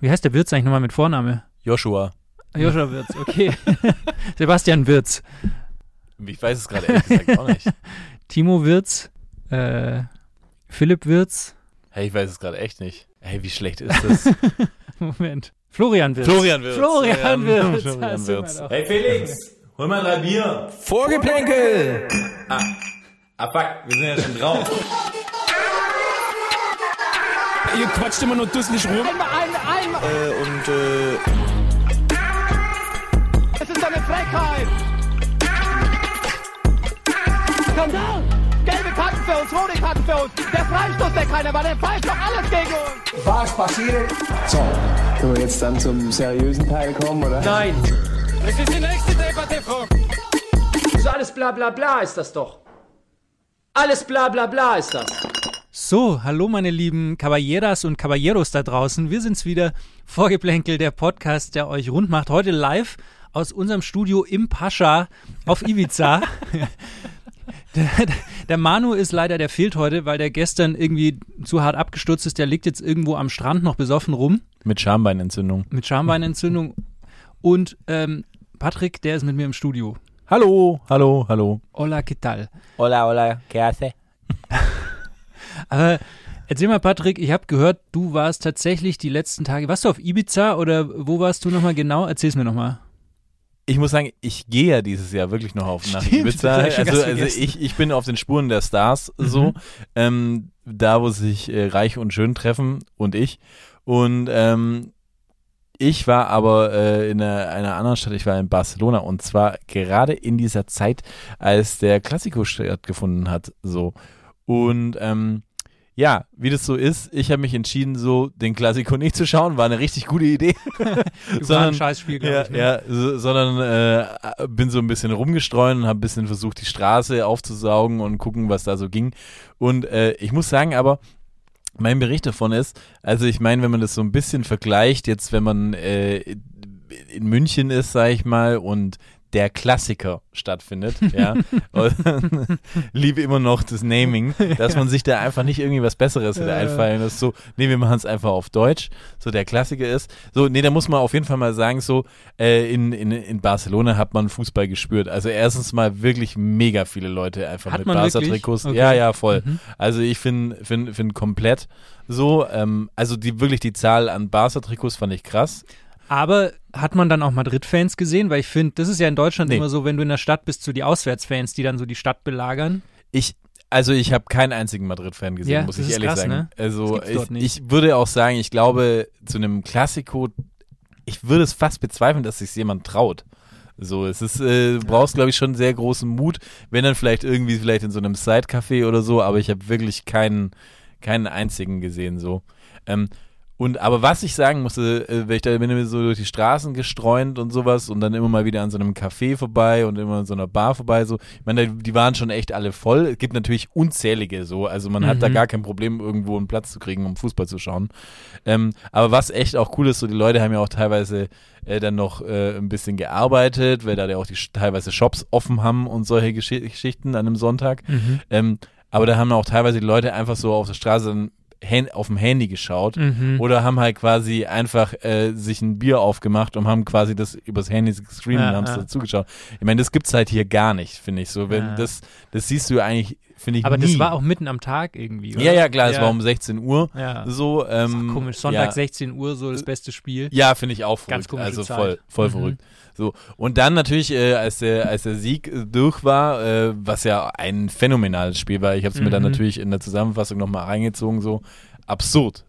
Wie heißt der Wirtz eigentlich nochmal mit Vorname? Joshua. Joshua Wirtz, okay. Sebastian Wirtz. Ich weiß es gerade ehrlich gesagt auch nicht. Timo Wirtz. Philipp Wirtz. Hey, ich weiß es gerade echt nicht. Hey, wie schlecht ist das? Moment. Florian Wirtz. Florian Wirtz. Florian Wirtz. Florian Wirtz. Hey Felix, hol mal 3 Bier. Vorgeplänkel! Fuck, wir sind ja schon drauf. Ihr quatscht immer nur dusselig rum. Es ist eine Frechheit! Skandal! Gelbe Karten für uns, rote Karten für uns. Der Freistoß, der keiner war, der pfeift doch alles gegen uns. Was passiert? So, können wir jetzt dann zum seriösen Teil kommen, oder? Nein! Das ist die nächste Debatte, Frau. So alles bla bla bla ist das doch. Alles bla bla bla ist das. So, hallo meine lieben Caballeras und Caballeros da draußen. Wir sind's wieder, Vorgeplänkel, der Podcast, der euch rund macht. Heute live aus unserem Studio im Pascha auf Ibiza. Der Manu ist leider, der fehlt heute, weil der gestern irgendwie zu hart abgestürzt ist. Der liegt jetzt irgendwo am Strand noch besoffen rum. Mit Schambeinentzündung. Und Patrick, der ist mit mir im Studio. Hallo. Hola, ¿qué tal? Hola, ¿qué hace? Aber erzähl mal, Patrick, ich habe gehört, du warst tatsächlich die letzten Tage, warst du auf Ibiza oder wo warst du nochmal genau? Erzähl's mir nochmal. Ich muss sagen, ich gehe ja dieses Jahr wirklich noch nach Stimmt, Ibiza. das hab ich schon Also vergessen. ich bin auf den Spuren der Stars so, da wo sich Reich und Schön treffen und ich. Und ich war aber in einer anderen Stadt, ich war in Barcelona und zwar gerade in dieser Zeit, als der Clásico stattgefunden hat. So. Und ja, wie das so ist, ich habe mich entschieden, so den Clásico nicht zu schauen, war eine richtig gute Idee. War ein Scheißspiel, glaube ich. Ne? Sondern bin so ein bisschen rumgestreut und habe ein bisschen versucht, die Straße aufzusaugen und gucken, was da so ging. Und ich muss sagen, aber mein Bericht davon ist, also ich meine, wenn man das so ein bisschen vergleicht, jetzt wenn man in München ist, sag ich mal, und der Klassiker stattfindet, ja, und liebe immer noch das Naming, dass man sich da einfach nicht irgendwie was Besseres hätte einfallen lassen, so, nee, wir machen es einfach auf Deutsch, so der Klassiker ist, so, nee, da muss man auf jeden Fall mal sagen, so, in Barcelona hat man Fußball gespürt, also erstens mal wirklich mega viele Leute einfach Hat mit man Barca-Trikots, wirklich? ja, voll, also ich finde komplett so, also die Zahl an Barca-Trikots fand ich krass. Aber hat man dann auch Madrid-Fans gesehen? Weil ich finde, das ist ja in Deutschland Nee. immer so, wenn du in der Stadt bist, so die Auswärtsfans, die dann so die Stadt belagern. Ich habe keinen einzigen Madrid-Fan gesehen, Ja, muss das ich ist ehrlich krass, sagen. ne? Also Das gibt's dort nicht. ich würde auch sagen, ich glaube, zu einem Klassiko, ich würde es fast bezweifeln, dass sich jemand traut. So, es ist, du brauchst, glaube ich, schon sehr großen Mut, wenn dann vielleicht in so einem Side-Café oder so, aber ich habe wirklich keinen einzigen gesehen, so. Aber was ich sagen musste, bin ich so durch die Straßen gestreunt und sowas und dann immer mal wieder an so einem Café vorbei und immer an so einer Bar vorbei, so. Ich meine, die waren schon echt alle voll. Es gibt natürlich unzählige so, also man hat da gar kein Problem, irgendwo einen Platz zu kriegen, um Fußball zu schauen. Aber was echt auch cool ist, so die Leute haben ja auch teilweise dann noch ein bisschen gearbeitet, weil da ja auch teilweise Shops offen haben und solche Geschichten an einem Sonntag. Aber da haben auch teilweise die Leute einfach so auf der Straße dann auf dem Handy geschaut oder haben halt quasi einfach sich ein Bier aufgemacht und haben quasi das übers Handy gestreamt und haben es dazu geschaut. Ich meine, das gibt's halt hier gar nicht, finde ich so. Wenn das siehst du eigentlich, finde ich, Aber nie. das war auch mitten am Tag irgendwie, oder? Ja, klar, es war um 16 Uhr. Ja. So, Das ist auch komisch, Sonntag ja. 16 Uhr, so das beste Spiel. Ja, finde ich auch verrückt. Ganz komische also Zeit. voll verrückt. So. Und dann natürlich, als der Sieg durch war, was ja ein phänomenales Spiel war, ich habe es mir dann natürlich in der Zusammenfassung nochmal reingezogen, so absurd.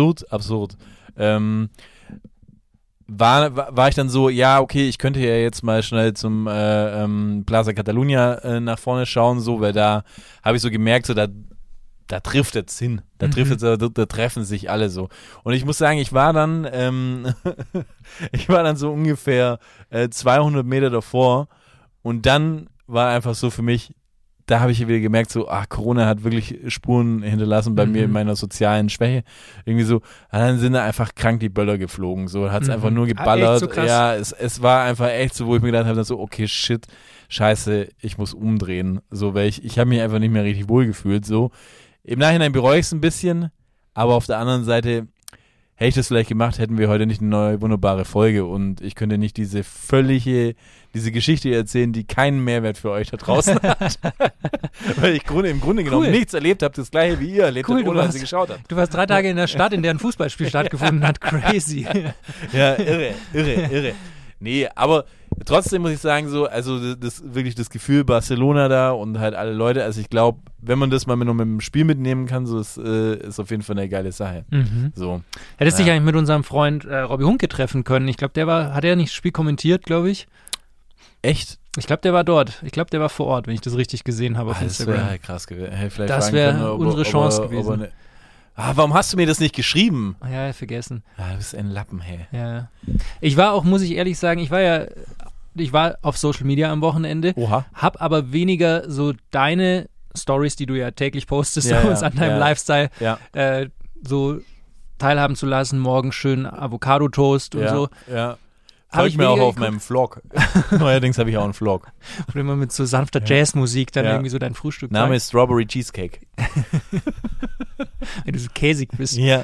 War ich dann so, ja, okay, ich könnte ja jetzt mal schnell zum Plaza Catalunya nach vorne schauen, so, weil da habe ich so gemerkt, so da trifft es hin. Da treffen sich alle so. Und ich muss sagen, ich war dann so ungefähr 200 Meter davor und dann war einfach so für mich, da habe ich wieder gemerkt, so, Corona hat wirklich Spuren hinterlassen bei mir in meiner sozialen Schwäche. Irgendwie so, dann sind da einfach krank die Böller geflogen. So, hat es einfach nur geballert. Echt so krass? Ja, es war einfach echt so, wo ich mir gedacht habe, so, okay, shit, scheiße, ich muss umdrehen. So, weil ich habe mich einfach nicht mehr richtig wohl gefühlt. So. Im Nachhinein bereue ich es ein bisschen, aber auf der anderen Seite, hätte ich das vielleicht gemacht, hätten wir heute nicht eine neue wunderbare Folge und ich könnte nicht diese Geschichte erzählen, die keinen Mehrwert für euch da draußen hat. Weil ich im Grunde genommen nichts erlebt habe, das gleiche wie ihr erlebt habt, ohne dass ihr geschaut habt. Du warst 3 Tage in der Stadt, in der ein Fußballspiel stattgefunden hat. Crazy. Ja, irre. Nee, aber trotzdem muss ich sagen, so, also wirklich das Gefühl Barcelona da und halt alle Leute, also ich glaube, wenn man das mal mit einem Spiel mitnehmen kann, so ist auf jeden Fall eine geile Sache. So. Hättest dich eigentlich mit unserem Freund Robby Hunke treffen können. Ich glaube, hat er nicht das Spiel kommentiert, glaube ich. Echt? Ich glaube, der war dort. Ich glaube, der war vor Ort, wenn ich das richtig gesehen habe auf Instagram. Das wäre halt krass gewesen. Hey, das wäre unsere Chance gewesen. Warum hast du mir das nicht geschrieben? Ja, vergessen. Ja, du bist ein Lappen, hey. Ja. Ich war auch, muss ich ehrlich sagen, ich war auf Social Media am Wochenende, hab aber weniger so deine Stories, die du ja täglich postest, uns an deinem Lifestyle so teilhaben zu lassen, morgen schön Avocado-Toast und so. Ja. Folgt mir auch auf meinem Vlog. Neuerdings habe ich auch einen Vlog. Wo du immer mit so sanfter Jazzmusik dann irgendwie so dein Frühstück Name ist Strawberry Cheesecake. Wenn du so käsig bist. Ja.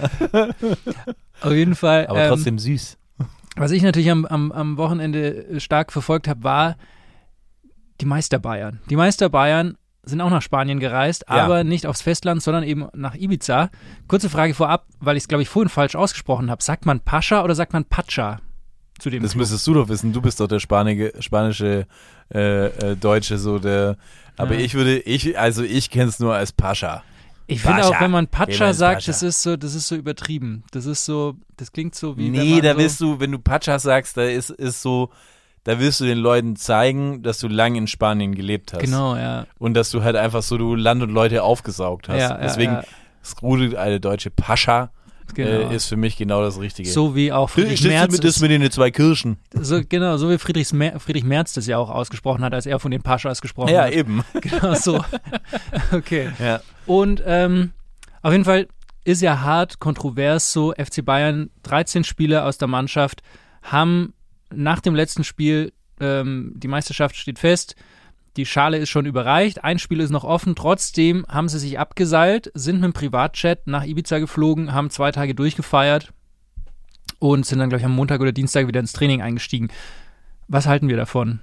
Auf jeden Fall. Aber trotzdem süß. Was ich natürlich am Wochenende stark verfolgt habe, war die Meister Bayern. Die Meister Bayern sind auch nach Spanien gereist, aber nicht aufs Festland, sondern eben nach Ibiza. Kurze Frage vorab, weil ich es, glaube ich, vorhin falsch ausgesprochen habe. Sagt man Pascha oder sagt man Pacha? Das müsstest du doch wissen, du bist doch der spanische Deutsche, so der, aber ich kenne es nur als Pascha. Ich finde auch, wenn man Pacha sagt, das ist so übertrieben. Das klingt so wie. Nee, wenn du Pacha sagst, da willst du den Leuten zeigen, dass du lange in Spanien gelebt hast. Genau, ja. Und dass du halt einfach so du Land und Leute aufgesaugt hast. Deswegen das gute alte deutsche Pascha. Genau. Ist für mich genau das Richtige. So wie auch Friedrich Merz. Das mit den 2 Kirschen. So wie Friedrich Merz das ja auch ausgesprochen hat, als er von den Paschas gesprochen hat. Ja, eben. Genau so. Okay. Ja. Und auf jeden Fall ist ja hart kontrovers so. FC Bayern, 13 Spieler aus der Mannschaft haben nach dem letzten Spiel, die Meisterschaft steht fest, die Schale ist schon überreicht, ein Spiel ist noch offen, trotzdem haben sie sich abgeseilt, sind mit dem Privatjet nach Ibiza geflogen, haben 2 Tage durchgefeiert und sind dann, glaube ich, am Montag oder Dienstag wieder ins Training eingestiegen. Was halten wir davon?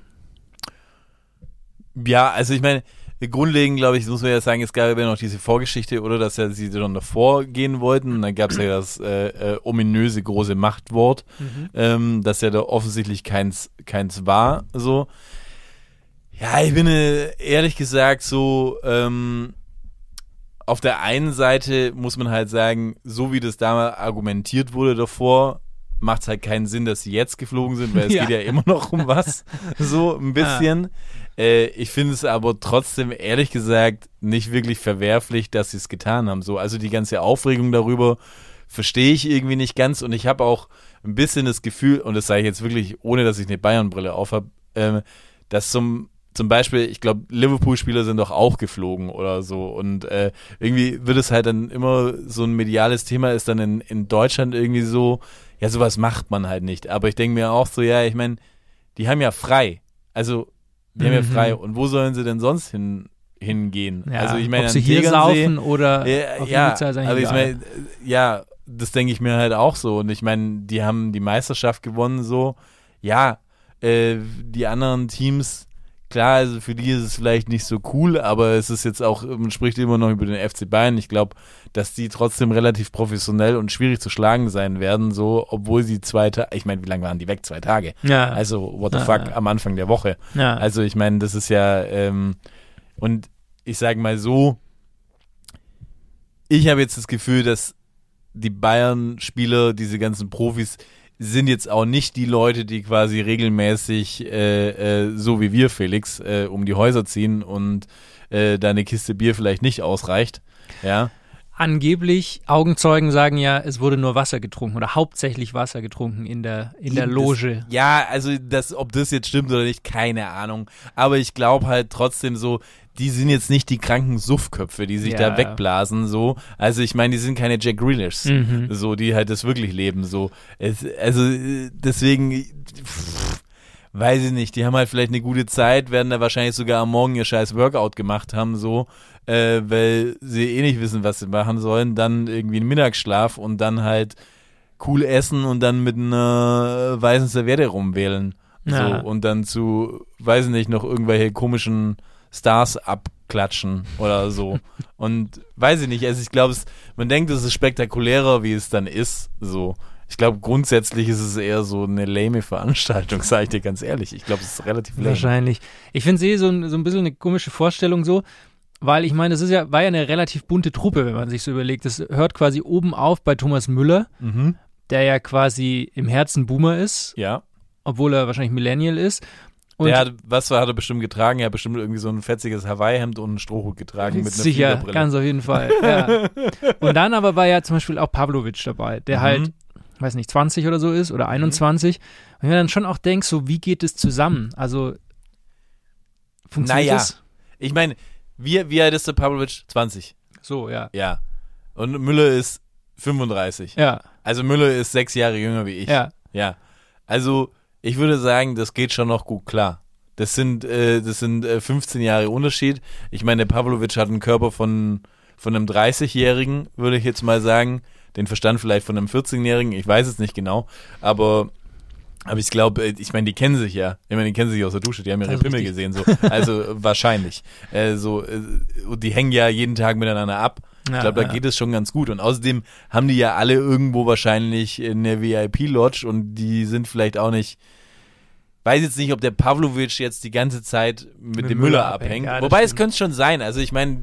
Ja, also ich meine, grundlegend, glaube ich, muss man ja sagen, es gab ja noch diese Vorgeschichte, oder, dass ja sie schon davor gehen wollten. Und dann gab es ja das ominöse große Machtwort, dass ja da offensichtlich keins war, so. Ja, ich bin ehrlich gesagt so, auf der einen Seite muss man halt sagen, so wie das damals argumentiert wurde davor, macht es halt keinen Sinn, dass sie jetzt geflogen sind, weil es geht ja immer noch um was, so ein bisschen. Ich finde es aber trotzdem, ehrlich gesagt, nicht wirklich verwerflich, dass sie es getan haben. So, also die ganze Aufregung darüber verstehe ich irgendwie nicht ganz und ich habe auch ein bisschen das Gefühl, und das sage ich jetzt wirklich, ohne dass ich eine Bayern-Brille auf habe, dass zum Beispiel, ich glaube, Liverpool-Spieler sind doch auch geflogen oder so und irgendwie wird es halt dann immer so ein mediales Thema, ist dann in Deutschland irgendwie so, ja, sowas macht man halt nicht. Aber ich denke mir auch so, ja, ich meine, die haben ja frei. Also, die haben ja frei. Und wo sollen sie denn sonst hingehen? Ja, also, ich meine, ob sie hier saufen oder auf Ibiza sein. Aber ich meine, ja, das denke ich mir halt auch so. Und ich meine, die haben die Meisterschaft gewonnen, so. Ja, die anderen Teams, klar, also für die ist es vielleicht nicht so cool, aber es ist jetzt auch, man spricht immer noch über den FC Bayern. Ich glaube, dass die trotzdem relativ professionell und schwierig zu schlagen sein werden, so, obwohl sie 2 Tage, ich meine, wie lange waren die weg? 2 Tage. Ja. Also, what the fuck, am Anfang der Woche. Ja. Also, ich meine, das ist ja, und ich sage mal so, ich habe jetzt das Gefühl, dass die Bayern-Spieler, diese ganzen Profis, sind jetzt auch nicht die Leute, die quasi regelmäßig, so wie wir, Felix, um die Häuser ziehen und da eine Kiste Bier vielleicht nicht ausreicht. Ja. Angeblich, Augenzeugen sagen ja, es wurde nur Wasser getrunken oder hauptsächlich Wasser getrunken in der Loge. Also ob das jetzt stimmt oder nicht, keine Ahnung. Aber ich glaube halt trotzdem so, die sind jetzt nicht die kranken Suffköpfe, die sich da wegblasen, so. Also ich meine, die sind keine Jack Grealishs, so, die halt das wirklich leben, so. Deswegen, weiß ich nicht, die haben halt vielleicht eine gute Zeit, werden da wahrscheinlich sogar am Morgen ihr scheiß Workout gemacht haben, so, weil sie nicht wissen, was sie machen sollen, dann irgendwie einen Mittagsschlaf und dann halt cool essen und dann mit einer weißen Serviette rumwählen. Ja. So, und dann zu, weiß ich nicht, noch irgendwelche komischen Stars abklatschen oder so. Und weiß ich nicht, also ich glaube, man denkt, es ist spektakulärer, wie es dann ist. So. Ich glaube, grundsätzlich ist es eher so eine lame Veranstaltung, sage ich dir ganz ehrlich. Ich glaube, es ist relativ lame. Wahrscheinlich. Ich finde es so ein bisschen eine komische Vorstellung so, weil ich meine, war ja eine relativ bunte Truppe, wenn man sich so überlegt. Das hört quasi oben auf bei Thomas Müller, der ja quasi im Herzen Boomer ist, Ja. obwohl er wahrscheinlich Millennial ist. Und hat er bestimmt getragen? Er hat bestimmt irgendwie so ein fetziges Hawaii-Hemd und einen Strohhut getragen mit einer sicher, Fliegerbrille. ganz auf jeden Fall. Ja. Und dann aber war ja zum Beispiel auch Pavlovic dabei, der halt, weiß nicht, 20 oder so ist oder 21. Und wenn man dann schon auch denkt, so wie geht es zusammen? Also funktioniert das? Ich meine, wie alt ist der Pavlovic? 20. So, ja. Ja. Und Müller ist 35. Ja, Also Müller ist 6 Jahre jünger wie ich. ja. Ja. Also ich würde sagen, das geht schon noch gut klar. Das sind 15 Jahre Unterschied. Ich meine, der Pavlovic hat einen Körper von einem 30-Jährigen, würde ich jetzt mal sagen. Den Verstand vielleicht von einem 14-Jährigen. Ich weiß es nicht genau. Aber ich glaube, ich meine, die kennen sich ja. Ich meine, die kennen sich aus der Dusche. Die haben ihre Also Pimmel richtig. gesehen. So. Also wahrscheinlich. Und die hängen ja jeden Tag miteinander ab. Ich Ja, glaube, da ja. geht es schon ganz gut. Und außerdem haben die ja alle irgendwo wahrscheinlich eine VIP-Lodge und die sind vielleicht auch nicht, weiß jetzt nicht, ob der Pavlovic jetzt die ganze Zeit mit dem Müller abhängt. Ja, das Wobei, es stimmt. könnte schon sein. Also ich meine,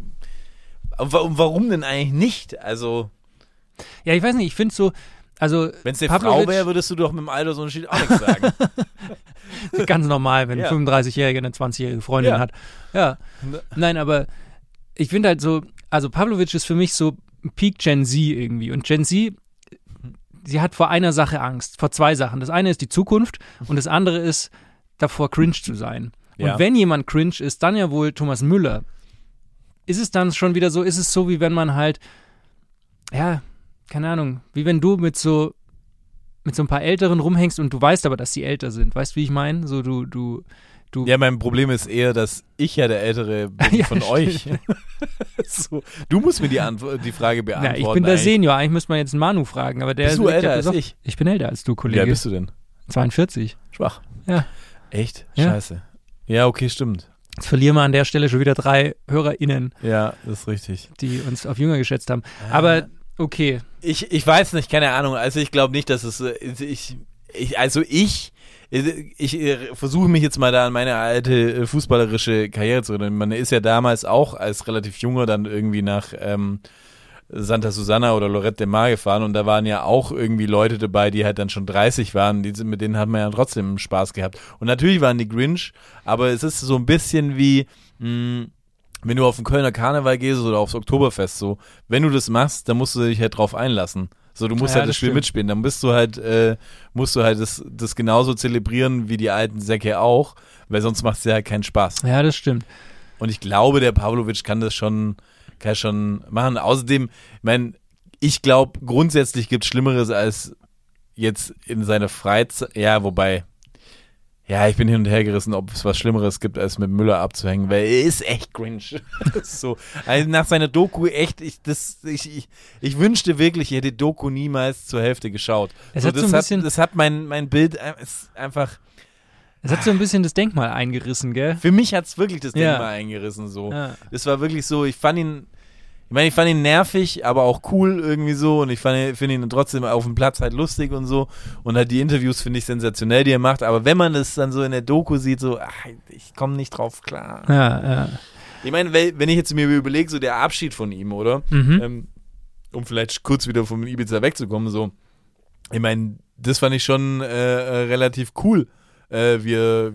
warum denn eigentlich nicht? Also, Ja, ich weiß nicht, ich finde so, also wenn es eine Frau wäre, würdest du doch mit dem Altersunterschied auch nichts sagen. ganz normal, wenn Ja. ein 35-Jähriger eine 20-jährige Freundin Ja. hat. Ja. Nein, aber ich finde halt so, also Pavlovic ist für mich so Peak Gen Z irgendwie. Und Gen Z, sie hat vor einer Sache Angst, vor 2 Sachen. Das eine ist die Zukunft und das andere ist, davor cringe zu sein. Und Ja. wenn jemand cringe ist, dann ja wohl Thomas Müller. Ist es dann schon wieder so, ist es so, wie wenn man halt, ja, keine Ahnung, wie wenn du mit so ein paar Älteren rumhängst und du weißt aber, dass sie älter sind. Weißt du, wie ich meine? So du Ja, mein Problem ist eher, dass ich ja der Ältere bin Ja, von stimmt. euch. So, du musst mir die Frage Ja, beantworten. ich bin der eigentlich. Senior. Eigentlich müsste man jetzt einen Manu fragen, aber der Bist du liegt älter ja als besoffen. ich? Ich bin älter als du, Wie Kollege. alt bist du denn? 42. Schwach. Ja. Echt? Ja. Scheiße. Ja, okay, stimmt. Jetzt verlieren wir an der Stelle schon wieder 3 HörerInnen, Ja, das ist richtig. die uns auf jünger geschätzt haben. Aber okay. Ich weiß nicht, keine Ahnung. Also ich glaube nicht, dass es ich versuche mich jetzt mal da an meine alte fußballerische Karriere zu erinnern. Man ist ja damals auch als relativ Junger dann irgendwie nach Santa Susana oder Lorette de Mar gefahren und da waren ja auch irgendwie Leute dabei, die halt dann schon 30 waren, mit denen hat man ja trotzdem Spaß gehabt. Und natürlich waren die Grinch, aber es ist so ein bisschen wie, wenn du auf den Kölner Karneval gehst oder aufs Oktoberfest, so, wenn du das machst, dann musst du dich halt drauf einlassen. So, du musst Ja, halt das das Spiel stimmt. mitspielen. Dann musst du halt das genauso zelebrieren wie die alten Säcke auch, weil sonst macht es ja halt keinen Spaß. Ja, das stimmt. Und ich glaube, der Pavlovic kann das schon machen. Außerdem, ich glaube, grundsätzlich gibt es Schlimmeres als jetzt in seiner Freizeit. Ja, wobei, ja, ich bin hin und her gerissen, ob es was Schlimmeres gibt, als mit Müller abzuhängen, weil er ist echt cringe. So, also nach seiner Doku echt, ich wünschte wirklich, ich hätte die Doku niemals zur Hälfte geschaut. Es hat so ein bisschen- das hat mein Bild ist einfach. Es hat so ein bisschen das Denkmal eingerissen, gell? Für mich hat es wirklich das Ja. Denkmal eingerissen. So. Ja. Das war wirklich so, ich fand ihn nervig, aber auch cool irgendwie so und ich finde ihn trotzdem auf dem Platz halt lustig und so und halt die Interviews finde ich sensationell, die er macht, aber wenn man das dann so in der Doku sieht, so, ich komme nicht drauf klar. Ja. Ich meine, wenn ich jetzt mir überlege, so der Abschied von ihm, oder? Um vielleicht kurz wieder vom Ibiza wegzukommen, so, ich meine, das fand ich schon relativ cool. Wie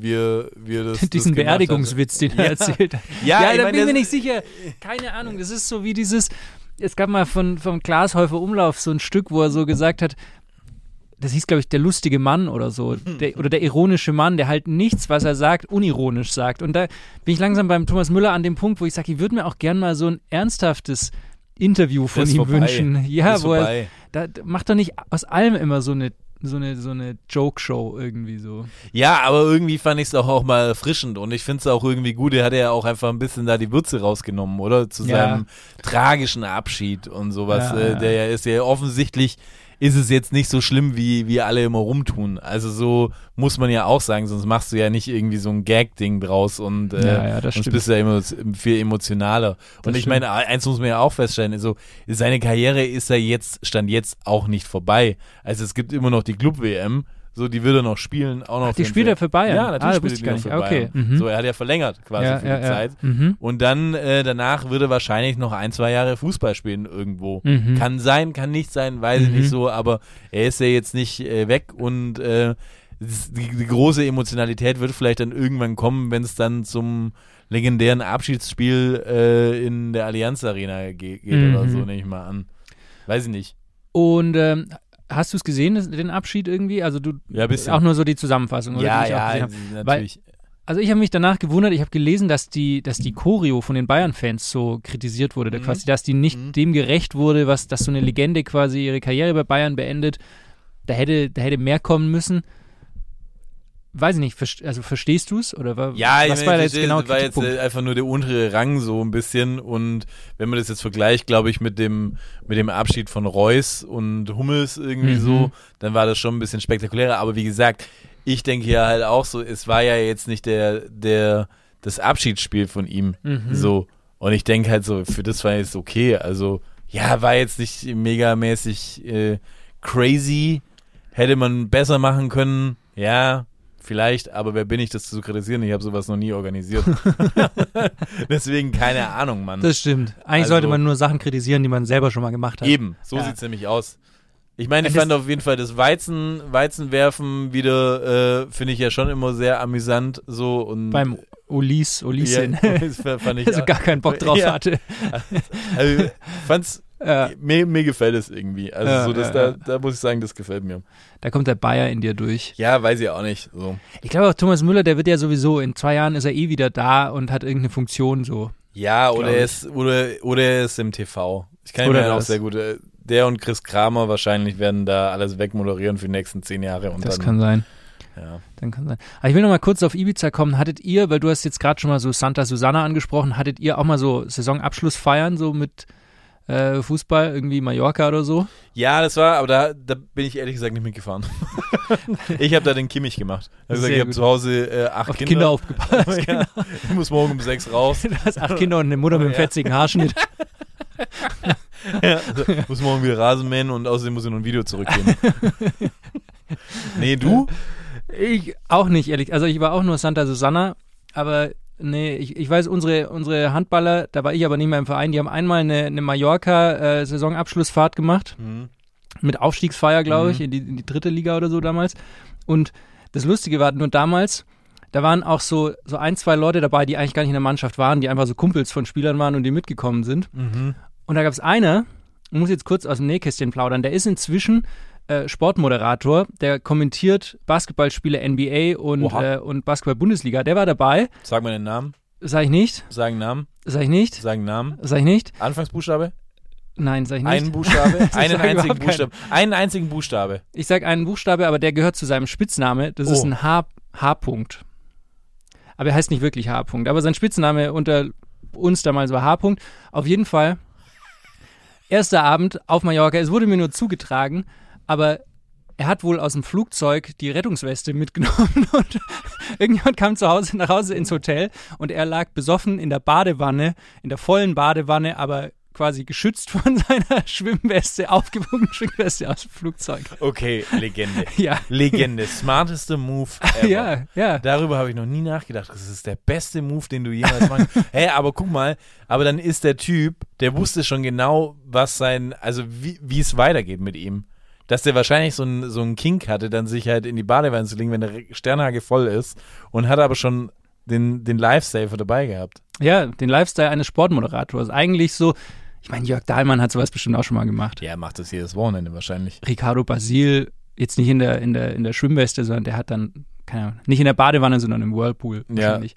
das Diesen gemacht Beerdigungswitz, den er erzählt hat. Ja, ich da meine, bin ich mir das- nicht sicher. Keine Ahnung, das ist so wie dieses, es gab mal vom Glashäufer Umlauf so ein Stück, wo er so gesagt hat, das hieß, glaube ich, der lustige Mann oder so, oder der ironische Mann, der halt nichts, was er sagt, unironisch sagt. Und da bin ich langsam beim Thomas Müller an dem Punkt, wo ich sage, ich würde mir auch gern mal so ein ernsthaftes Interview von Das ihm vorbei. wünschen. Ja, Das wo er, vorbei. da macht doch nicht aus allem immer so eine Joke-Show irgendwie so. Ja, aber irgendwie fand ich es auch mal erfrischend und ich finde es auch irgendwie gut, er hat ja auch einfach ein bisschen da die Würze rausgenommen, oder? Zu Ja. seinem tragischen Abschied und sowas, Ja. der ja ist ja offensichtlich ist es jetzt nicht so schlimm, wie alle immer rumtun. Also so muss man ja auch sagen, sonst machst du ja nicht irgendwie so ein Gag-Ding draus und das sonst stimmt. bist du ja immer viel emotionaler. Und ich meine, eins muss man ja auch feststellen, also seine Karriere ist ja stand jetzt auch nicht vorbei. Also es gibt immer noch die Club-WM, so, die würde noch spielen, auch noch. Die spielt er für Bayern? Ja, natürlich wusste spielt ich gar er nicht. für Okay. Bayern. So, er hat ja verlängert quasi für die Zeit. Und dann danach würde er wahrscheinlich noch 1-2 Jahre Fußball spielen irgendwo. Kann sein, kann nicht sein, weiß ich nicht so, aber er ist ja jetzt nicht weg und die große Emotionalität wird vielleicht dann irgendwann kommen, wenn es dann zum legendären Abschiedsspiel in der Allianz Arena geht oder so, nehme ich mal an. Weiß ich nicht. Und hast du es gesehen, den Abschied irgendwie? Also du Ja, ein bisschen. auch nur so die Zusammenfassung, oder? Ja, die ich auch gesehen habe? natürlich. Also ich habe mich danach gewundert, ich habe gelesen, dass die Choreo von den Bayern-Fans so kritisiert wurde, quasi, dass die nicht dem gerecht wurde, dass so eine Legende quasi ihre Karriere bei Bayern beendet. Da hätte mehr kommen müssen. Weiß ich nicht, verstehst du es? Oder was Ja, ich war meine, jetzt genau das war jetzt Kritikpunkt? einfach nur der untere Rang so ein bisschen und wenn man das jetzt vergleicht, glaube ich, mit dem Abschied von Reus und Hummels irgendwie so, dann war das schon ein bisschen spektakulärer, aber wie gesagt, ich denke ja halt auch so, es war ja jetzt nicht das Abschiedsspiel von ihm so und ich denke halt so, für das war jetzt okay, also ja, war jetzt nicht megamäßig crazy, hätte man besser machen können, ja, vielleicht, aber wer bin ich, das zu kritisieren? Ich habe sowas noch nie organisiert. Deswegen keine Ahnung, Mann. Das stimmt. Eigentlich Also- sollte man nur Sachen kritisieren, die man selber schon mal gemacht hat. Eben, so Ja. sieht's nämlich aus. Ich meine, ich Das- fand auf jeden Fall das Weizenwerfen wieder, finde ich ja schon immer sehr amüsant. So und Beim Ulyssen. ja, das fand ich Also auch- gar keinen Bock drauf Ja. hatte. Also, fand's, Ja. mir gefällt es irgendwie. Also Ja, so, dass ja, da muss ich sagen, das gefällt mir. Da kommt der Bayer in dir durch. Ja, weiß ich auch nicht. So. Ich glaube auch Thomas Müller, der wird ja sowieso, in 2 Jahren ist er eh wieder da und hat irgendeine Funktion so. Ja, Glaub oder er ist im TV. Ich kann Oder mir auch das. sehr gut. Der und Chris Kramer wahrscheinlich werden da alles wegmoderieren für die nächsten 10 Jahre. Und Das dann, kann sein. Ja. Dann kann sein. Aber ich will noch mal kurz auf Ibiza kommen. Hattet ihr, weil du hast jetzt gerade schon mal so Santa Susana angesprochen, hattet ihr auch mal so Saisonabschlussfeiern so mit Fußball, irgendwie Mallorca oder so? Ja, das war, aber da bin ich ehrlich gesagt nicht mitgefahren. Ich habe da den Kimmich gemacht. Ich habe gesagt, Sehr ich habe gut. zu Hause 8 Auf die Kinder. Kinder aufgepasst. Ja, ich muss morgen um 6 raus. Du hast 8 Kinder und eine Mutter mit einem fetzigen Haarschnitt. Ja, also, muss morgen wieder Rasen mähen und außerdem muss ich noch ein Video zurückgeben. Nee, du? Ich auch nicht, ehrlich. Also ich war auch nur Santa Susana, aber nee, ich weiß, unsere Handballer, da war ich aber nicht mehr im Verein, die haben einmal eine Mallorca-Saisonabschlussfahrt gemacht. Mit Aufstiegsfeier, glaube ich, in die 3. Liga oder so damals. Und das Lustige war nur damals, da waren auch so 1, 2 Leute dabei, die eigentlich gar nicht in der Mannschaft waren, die einfach so Kumpels von Spielern waren und die mitgekommen sind. Und da gab es einer, ich muss jetzt kurz aus dem Nähkästchen plaudern, der ist inzwischen Sportmoderator, der kommentiert Basketballspiele NBA und Basketball-Bundesliga. Der war dabei. Sag mal den Namen. Sag ich nicht. Sag einen Namen. Sag ich nicht. Sag einen Namen. Sag ich nicht. Anfangsbuchstabe. Nein, sag ich nicht. Einen Buchstabe. Einen sag einzigen überhaupt Buchstabe. Einen einzigen Buchstabe. Ich sag einen Buchstabe, aber der gehört zu seinem Spitzname. Das ist ein H-Punkt. Aber er heißt nicht wirklich H-Punkt. Aber sein Spitzname unter uns damals war H-Punkt. Auf jeden Fall. Erster Abend auf Mallorca. Es wurde mir nur zugetragen, aber er hat wohl aus dem Flugzeug die Rettungsweste mitgenommen und irgendjemand kam nach Hause ins Hotel und er lag besoffen in der Badewanne, in der vollen Badewanne, aber quasi geschützt von seiner Schwimmweste, aufgewogene Schwimmweste aus dem Flugzeug. Okay, Legende. Ja. Legende. Smarteste Move ever. Ja, ja. Darüber habe ich noch nie nachgedacht. Das ist der beste Move, den du jemals machen kannst. Hey, aber guck mal, aber dann ist der Typ, der wusste schon genau, wie es weitergeht mit ihm. Dass der wahrscheinlich so einen Kink hatte, dann sich halt in die Badewanne zu legen, wenn der Sternhage voll ist und hat aber schon den Lifesaver dabei gehabt. Ja, den Lifestyle eines Sportmoderators. Eigentlich so, ich meine, Jörg Dahlmann hat sowas bestimmt auch schon mal gemacht. Ja, er macht das jedes Wochenende wahrscheinlich. Ricardo Basil, jetzt nicht in der Schwimmweste, sondern der hat dann, keine Ahnung, nicht in der Badewanne, sondern im Whirlpool wahrscheinlich.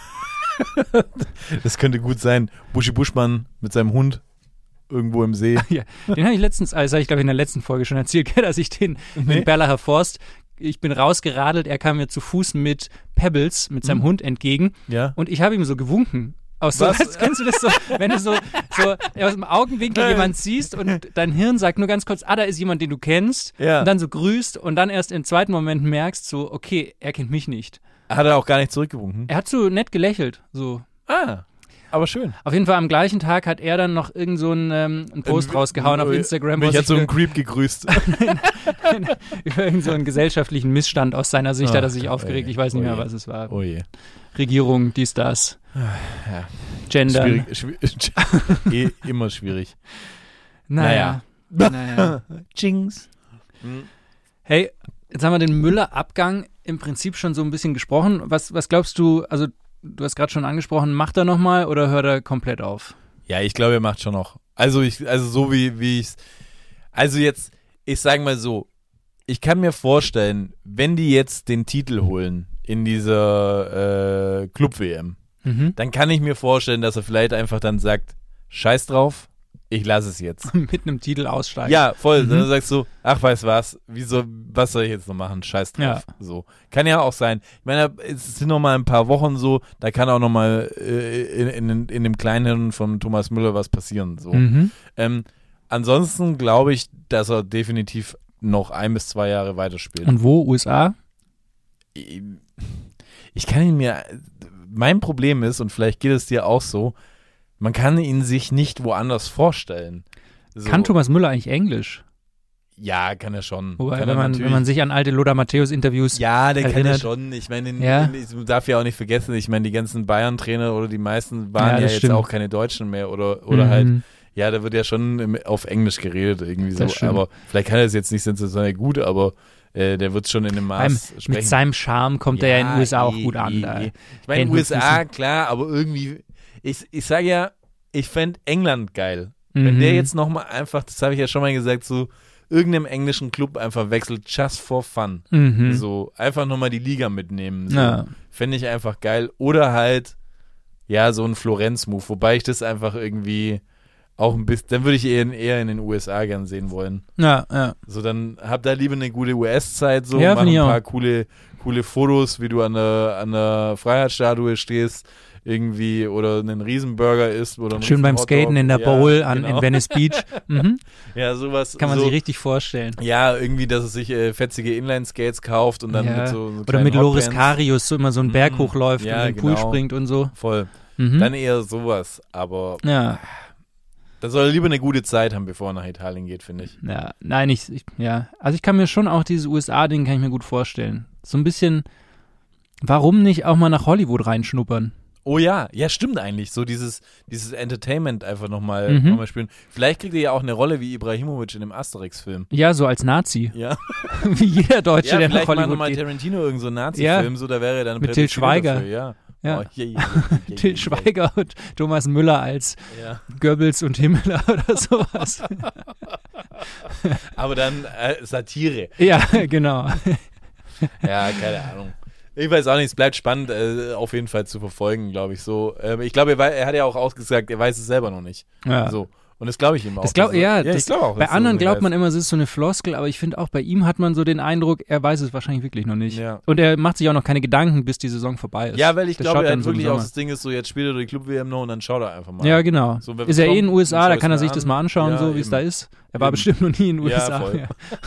Das könnte gut sein. Buschi Buschmann mit seinem Hund irgendwo im See. Ja, den habe ich letztens, also habe ich glaube in der letzten Folge schon erzählt, dass ich den in Berlacher Forst, ich bin rausgeradelt, er kam mir zu Fuß mit Pebbles, mit seinem Hund entgegen Ja. und ich habe ihm so gewunken Kennst du das so, wenn du so aus dem Augenwinkel jemand siehst und dein Hirn sagt nur ganz kurz, da ist jemand, den du kennst, Ja. und dann so grüßt und dann erst im zweiten Moment merkst, so, okay, er kennt mich nicht. Hat er auch gar nicht zurückgewunken? Er hat so nett gelächelt, so. Aber schön. Auf jeden Fall am gleichen Tag hat er dann noch irgend so einen Post rausgehauen auf Instagram, Mich wo hat so sich ein Creep gegrüßt. über irgend so einen gesellschaftlichen Missstand aus seiner Sicht hat er sich Ach, aufgeregt. ey. Ich weiß nicht Oh mehr, je. was es war. Oh je. Regierung, dies, das. Ja. Gendern. Schwierig. Immer schwierig. Naja. Jinx. Hey, jetzt haben wir den Müller-Abgang im Prinzip schon so ein bisschen gesprochen. Was glaubst du, also du hast gerade schon angesprochen, macht er nochmal oder hört er komplett auf? Ja, ich glaube, er macht schon noch. Also so wie ich es. Also jetzt, ich sage mal so, ich kann mir vorstellen, wenn die jetzt den Titel holen in dieser Club-WM, dann kann ich mir vorstellen, dass er vielleicht einfach dann sagt, scheiß drauf, ich lasse es jetzt. Mit einem Titel aussteigen. Ja, voll. Dann sagst du, ach, weißt was, was soll ich jetzt noch machen? Scheiß drauf. Ja. So. Kann ja auch sein. Ich meine, es sind noch mal ein paar Wochen so, da kann auch noch mal in dem Kleinen von Thomas Müller was passieren. So. Ansonsten glaube ich, dass er definitiv noch 1 bis 2 Jahre weiterspielt. Und wo? USA? Ich kann ihn mir, mein Problem ist, und vielleicht geht es dir auch so, man kann ihn sich nicht woanders vorstellen. So. Kann Thomas Müller eigentlich Englisch? Ja, kann er schon. Wobei, kann wenn man sich an alte Lothar Matthäus-Interviews ja, der kann er erinnert. schon. Ich meine, Ja. ich darf ja auch nicht vergessen, ich meine, die ganzen Bayern-Trainer oder die meisten waren ja das jetzt stimmt. auch keine Deutschen mehr oder halt, ja, da wird ja schon auf Englisch geredet irgendwie so. Das stimmt. Aber vielleicht kann er es jetzt nicht sensationell gut, aber der wird schon in dem Maß sprechen. Mit seinem Charme kommt er ja in den USA auch gut an. Da. Ich meine, Händen und USA, Füßen. klar, aber irgendwie, ich sage ja, ich fände England geil. Wenn der jetzt nochmal einfach, das habe ich ja schon mal gesagt, so irgendeinem englischen Club einfach wechselt, just for fun. So, einfach nochmal die Liga mitnehmen. So. Ja. Fände ich einfach geil. Oder halt, ja, so ein Florenz-Move, wobei ich das einfach irgendwie auch ein bisschen, dann würde ich eher in den USA gern sehen wollen. Ja. So, dann hab da lieber eine gute US-Zeit, so, Ja, mach find ich ein auch. paar coole Fotos, wie du an der Freiheitsstatue stehst, irgendwie, oder einen Riesenburger isst. Oder einen Schön beim Riesen-Hotdog. Skaten in der Ja, Bowl genau. in Venice Beach. Ja, sowas. Kann man so, sich richtig vorstellen. ja, irgendwie, dass er sich fetzige Inline-Skates kauft und dann Ja. mit so Oder kleinen mit Loris Hotpants. Karius so immer so einen Berg hochläuft Ja, und in den Pool genau. springt und so. Voll. Dann eher sowas, aber Ja. da soll er lieber eine gute Zeit haben, bevor er nach Italien geht, finde ich. Ja, nein, ja. Also ich kann mir schon auch dieses USA-Ding kann ich mir gut vorstellen. So ein bisschen, warum nicht auch mal nach Hollywood reinschnuppern? Oh ja, ja, stimmt eigentlich. So dieses Entertainment einfach nochmal Mhm. noch mal spielen. Vielleicht kriegt er ja auch eine Rolle wie Ibrahimovic in dem Asterix-Film. Ja, so als Nazi. Ja, Wie jeder Deutsche, ja der nach vielleicht mal Hollywood nochmal geht. Tarantino irgend so einen Nazi-Film, Ja. so, da wäre er dann Mit Til prädestiniert Schweiger. dafür, ja. Ja. Oh, je. Til Schweiger und Thomas Müller als Ja. Goebbels und Himmler oder sowas. Aber dann Satire. Ja, genau. Ja, keine Ahnung. Ich weiß auch nicht, es bleibt spannend, auf jeden Fall zu verfolgen, glaube ich so. Ich glaube, er hat ja auch ausgesagt, er weiß es selber noch nicht. Ja. So. Und das glaube ich ihm auch. Das glaub, ja, ich glaube auch. bei dass er anderen so glaubt weiß. man immer, es ist so eine Floskel, aber ich finde auch bei ihm hat man so den Eindruck, er weiß es wahrscheinlich wirklich noch nicht. Ja. Und er macht sich auch noch keine Gedanken, bis die Saison vorbei ist. Ja, weil ich Das glaube, schaut er dann hat so im wirklich auch Sommer. das Ding ist so, jetzt spielt er die Club-WM noch und dann schaut er einfach mal. Ja, genau. So, wer Ist er kommt, in den USA, da schau kann er es sich mir das an. mal anschauen, Ja, so wie es eben. da ist. Er war Eben. bestimmt noch nie in den Ja, USA. voll.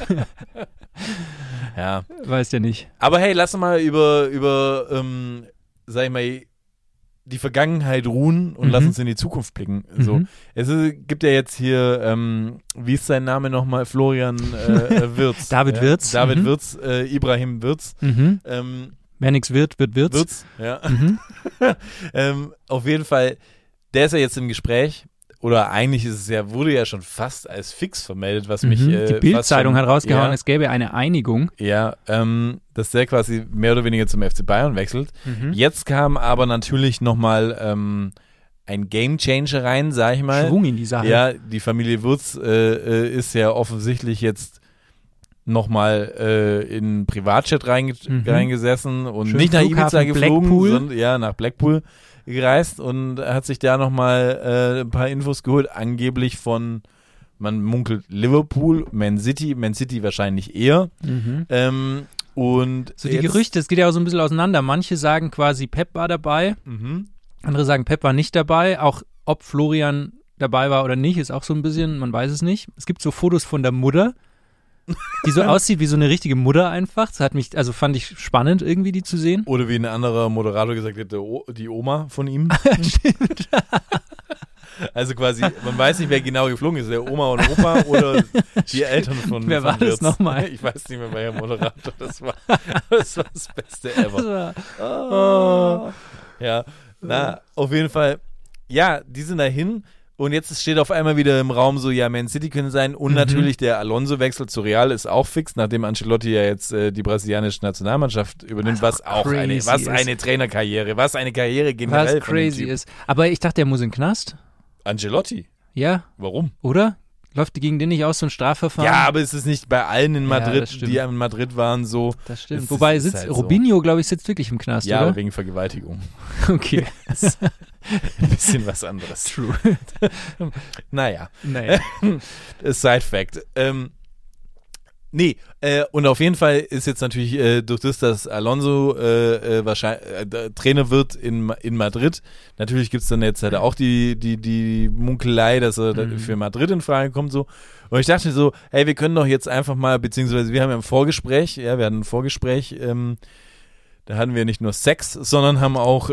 Ja. Weiß der nicht. Aber hey, lass uns mal über sag ich mal, die Vergangenheit ruhen und lass uns in die Zukunft blicken. So. Es gibt ja jetzt hier, wie ist sein Name nochmal? Florian Wirtz. David Wirtz. David Wirtz, Ibrahim Wirtz. Wer nichts wird, wird Wirtz. Wirtz, ja. Auf jeden Fall, der ist ja jetzt im Gespräch. Oder eigentlich ist es ja, wurde ja schon fast als fix vermeldet, was mich Die Bild-Zeitung hat rausgehauen, ja, es gäbe eine Einigung. ja, dass der quasi mehr oder weniger zum FC Bayern wechselt. Jetzt kam aber natürlich nochmal ein Gamechanger rein, sag ich mal. Schwung in die Sache. Ja, die Familie Wirtz ist ja offensichtlich jetzt nochmal in Privatjet reingesessen und Schön nicht nach Ibiza Flughafen geflogen, Blackpool. sondern nach Blackpool gereist und hat sich da nochmal ein paar Infos geholt, angeblich von, man munkelt Liverpool, Man City wahrscheinlich eher. Und So die jetzt- Gerüchte, es geht ja auch so ein bisschen auseinander. Manche sagen quasi, Pep war dabei. Andere sagen, Pep war nicht dabei. Auch ob Florian dabei war oder nicht, ist auch so ein bisschen, man weiß es nicht. Es gibt so Fotos von der Mutter, die so aussieht wie so eine richtige Mutter einfach. Das fand ich spannend irgendwie, die zu sehen. Oder wie ein anderer Moderator gesagt hat, die Oma von ihm. Stimmt. Also quasi, man weiß nicht, wer genau geflogen ist, der Oma und Opa oder die Eltern von Wer war von das nochmal? Ich weiß nicht mehr, welcher Moderator das war. Das war das Beste ever. Ja, auf jeden Fall. Ja, die sind dahin und jetzt steht auf einmal wieder im Raum so, ja, Man City können sein und natürlich der Alonso-Wechsel zu Real ist auch fix, nachdem Ancelotti ja jetzt die brasilianische Nationalmannschaft übernimmt, was auch eine Trainerkarriere, was eine Karriere generell. Was crazy ist. Aber ich dachte, der muss in den Knast. Ancelotti? Ja. Warum? Oder? Läuft gegen den nicht aus so ein Strafverfahren? Ja, aber es ist nicht bei allen in Madrid, das stimmt. die in Madrid waren, so. Das stimmt. Es Wobei ist halt so. Robinho, glaube ich, sitzt wirklich im Knast, Ja, oder? aber wegen Vergewaltigung. Okay. Ein bisschen was anderes. True. Naja. Naja. Side-Fact. Und auf jeden Fall ist jetzt natürlich durch das, dass Alonso wahrscheinlich Trainer wird in Madrid, natürlich gibt es dann jetzt halt auch die Munkelei, dass er für Madrid in Frage kommt, so. Und ich dachte so, hey, wir können doch jetzt einfach mal, beziehungsweise wir haben ja ein Vorgespräch, da hatten wir nicht nur Sex, sondern haben auch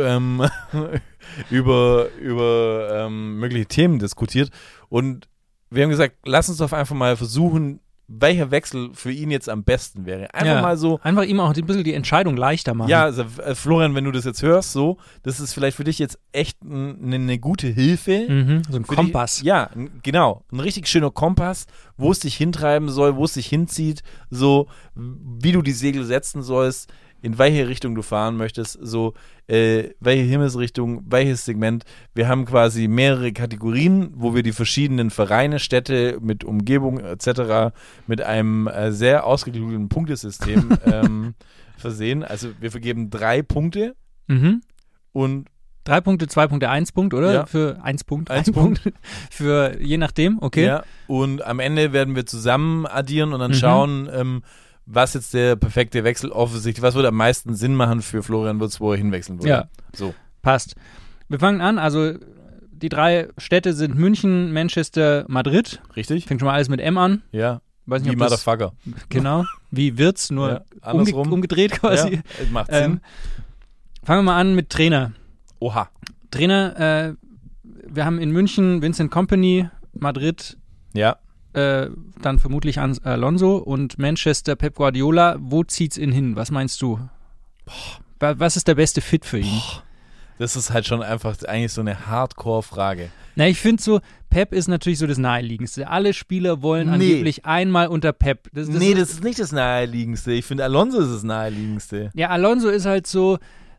über mögliche Themen diskutiert und wir haben gesagt, lass uns doch einfach mal versuchen, welcher Wechsel für ihn jetzt am besten wäre. Mal so. Einfach ihm auch ein bisschen die Entscheidung leichter machen. Ja, also, Florian, wenn du das jetzt hörst, so, das ist vielleicht für dich jetzt echt eine gute Hilfe. So ein Kompass. Genau. Ein richtig schöner Kompass, wo es dich hintreiben soll, wo es dich hinzieht, so, wie du die Segel setzen sollst, in welche Richtung du fahren möchtest, so, welche Himmelsrichtung, welches Segment. Wir haben quasi mehrere Kategorien, wo wir die verschiedenen Vereine, Städte mit Umgebung etc. mit einem sehr ausgeklügelten Punktesystem versehen. Also wir vergeben 3 Punkte und 3 Punkte, 2 Punkte, 1 Punkt, oder? Ja. Für 1 Punkt. 1 Punkt. Für je nachdem, okay. Ja, und am Ende werden wir zusammen addieren und dann schauen, was jetzt der perfekte Wechsel offensichtlich, was würde am meisten Sinn machen für Florian Wirtz, wo er hinwechseln würde. Ja, so. Passt. Wir fangen an, also die 3 Städte sind München, Manchester, Madrid. Richtig? Fängt schon mal alles mit M an. Ja. Weiß nicht, wie Motherfucker. Genau, wie Wirtz, nur andersrum. umgedreht quasi. Ja, macht Sinn. Fangen wir mal an mit Trainer. Oha. Trainer, wir haben in München Vincent Kompany, Madrid, ja. Dann vermutlich Alonso und Manchester Pep Guardiola. Wo zieht's ihn hin? Was meinst du? Was ist der beste Fit für ihn? Das ist halt schon einfach eigentlich so eine Hardcore-Frage. Na, ich finde so, Pep ist natürlich so das Naheliegendste. Alle Spieler wollen angeblich einmal unter Pep. Das ist nicht das Naheliegendste. Ich finde, Alonso ist das Naheliegendste. Ja, Alonso ist halt so